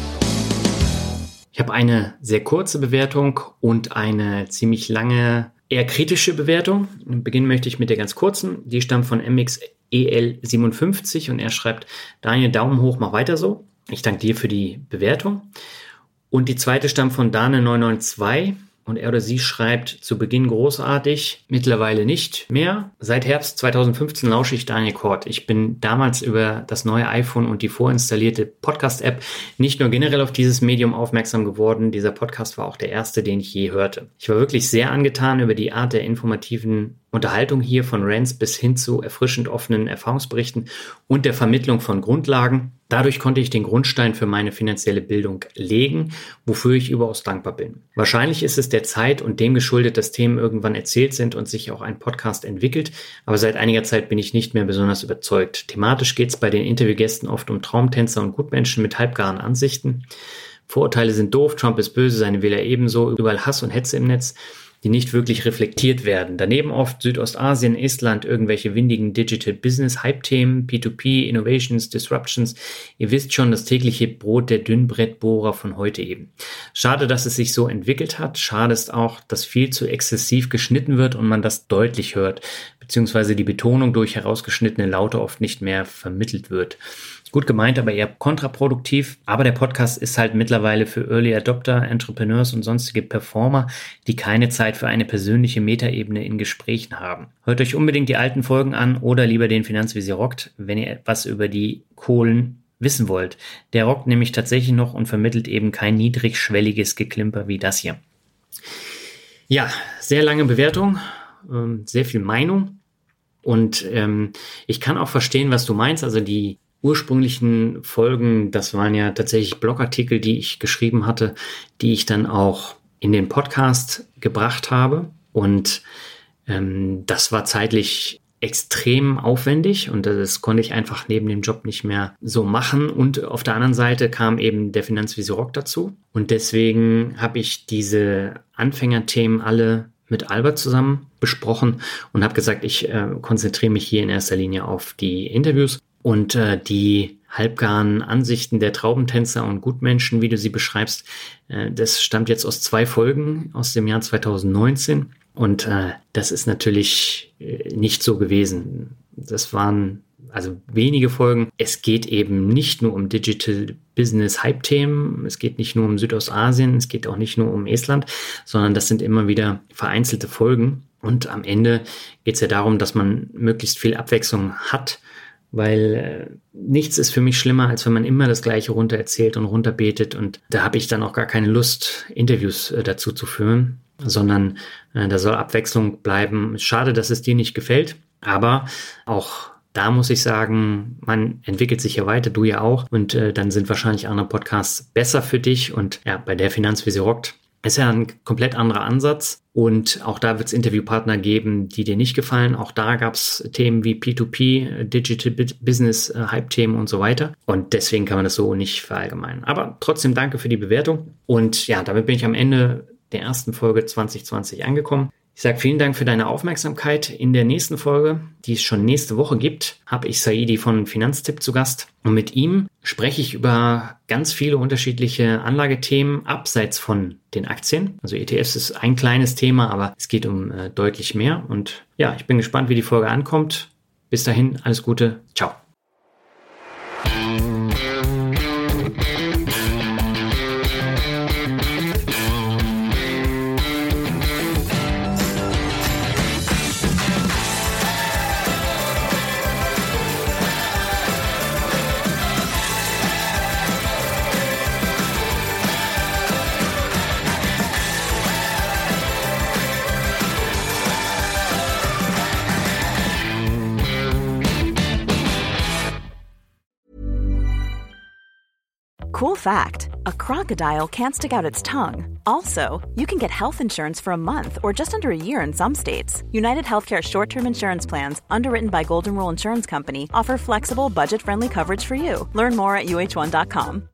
Ich habe eine sehr kurze Bewertung und eine ziemlich lange eher kritische Bewertung. Beginnen möchte ich mit der ganz kurzen. Die stammt von M X E L siebenundfünfzig und er schreibt: Daniel, Daumen hoch, mach weiter so. Ich danke dir für die Bewertung. Und die zweite stammt von Dane neun neun zwei. Und er oder sie schreibt: zu Beginn großartig, mittlerweile nicht mehr. Seit Herbst zweitausendfünfzehn lausche ich Daniel Kort. Ich bin damals über das neue iPhone und die vorinstallierte Podcast-App nicht nur generell auf dieses Medium aufmerksam geworden. Dieser Podcast war auch der erste, den ich je hörte. Ich war wirklich sehr angetan über die Art der informativen Unterhaltung hier, von Rants bis hin zu erfrischend offenen Erfahrungsberichten und der Vermittlung von Grundlagen. Dadurch konnte ich den Grundstein für meine finanzielle Bildung legen, wofür ich überaus dankbar bin. Wahrscheinlich ist es der Zeit und dem geschuldet, dass Themen irgendwann erzählt sind und sich auch ein Podcast entwickelt, aber seit einiger Zeit bin ich nicht mehr besonders überzeugt. Thematisch geht es bei den Interviewgästen oft um Traumtänzer und Gutmenschen mit halbgaren Ansichten. Vorurteile sind doof, Trump ist böse, seine Wähler ebenso, überall Hass und Hetze im Netz, die nicht wirklich reflektiert werden. Daneben oft Südostasien, Estland, irgendwelche windigen Digital Business Hype-Themen, P zwei P, Innovations, Disruptions. Ihr wisst schon, das tägliche Brot der Dünnbrettbohrer von heute eben. Schade, dass es sich so entwickelt hat. Schade ist auch, dass viel zu exzessiv geschnitten wird und man das deutlich hört, beziehungsweise die Betonung durch herausgeschnittene Laute oft nicht mehr vermittelt wird. Gut gemeint, aber eher kontraproduktiv. Aber der Podcast ist halt mittlerweile für Early Adopter, Entrepreneurs und sonstige Performer, die keine Zeit für eine persönliche Metaebene in Gesprächen haben. Hört euch unbedingt die alten Folgen an oder lieber den Finanzvisier rockt, wenn ihr etwas über die Kohlen wissen wollt. Der rockt nämlich tatsächlich noch und vermittelt eben kein niedrigschwelliges Geklimper wie das hier. Ja, sehr lange Bewertung, sehr viel Meinung. Und ähm, ich kann auch verstehen, was du meinst. Also die ursprünglichen Folgen, das waren ja tatsächlich Blogartikel, die ich geschrieben hatte, die ich dann auch in den Podcast gebracht habe. Und ähm, das war zeitlich extrem aufwendig und das konnte ich einfach neben dem Job nicht mehr so machen. Und auf der anderen Seite kam eben der Finanzvisier Rock dazu. Und deswegen habe ich diese Anfängerthemen alle mit Albert zusammen besprochen und habe gesagt, ich äh, konzentriere mich hier in erster Linie auf die Interviews. Und äh, die halbgaren Ansichten der Traubentänzer und Gutmenschen, wie du sie beschreibst, äh, das stammt jetzt aus zwei Folgen aus dem Jahr zweitausendneunzehn. Und äh, das ist natürlich äh, nicht so gewesen. Das waren also wenige Folgen. Es geht eben nicht nur um Digital Business Hype-Themen. Es geht nicht nur um Südostasien. Es geht auch nicht nur um Estland, sondern das sind immer wieder vereinzelte Folgen. Und am Ende geht es ja darum, dass man möglichst viel Abwechslung hat. Weil äh, nichts ist für mich schlimmer, als wenn man immer das Gleiche runter erzählt und runterbetet. Und da habe ich dann auch gar keine Lust, Interviews äh, dazu zu führen, sondern äh, da soll Abwechslung bleiben. Schade, dass es dir nicht gefällt, aber auch da muss ich sagen, man entwickelt sich ja weiter, du ja auch. Und äh, dann sind wahrscheinlich andere Podcasts besser für dich. Und ja, bei der Finanzvisier rockt ist ja ein komplett anderer Ansatz. Und auch da wird es Interviewpartner geben, die dir nicht gefallen. Auch da gab es Themen wie P zwei P, Digital Business, äh, Hype-Themen und so weiter. Und deswegen kann man das so nicht verallgemeinern. Aber trotzdem danke für die Bewertung. Und ja, damit bin ich am Ende der ersten Folge zwanzig zwanzig angekommen. Ich sage vielen Dank für deine Aufmerksamkeit. In der nächsten Folge, die es schon nächste Woche gibt, habe ich Saidi von Finanztipp zu Gast. Und mit ihm spreche ich über ganz viele unterschiedliche Anlagethemen abseits von den Aktien. Also E T Fs ist ein kleines Thema, aber es geht um äh, deutlich mehr. Und ja, ich bin gespannt, wie die Folge ankommt. Bis dahin, alles Gute. Ciao. Cool fact, a crocodile can't stick out its tongue. Also, you can get health insurance for a month or just under a year in some states. United Healthcare short-term insurance plans, underwritten by Golden Rule Insurance Company, offer flexible, budget-friendly coverage for you. Learn more at U H one dot com.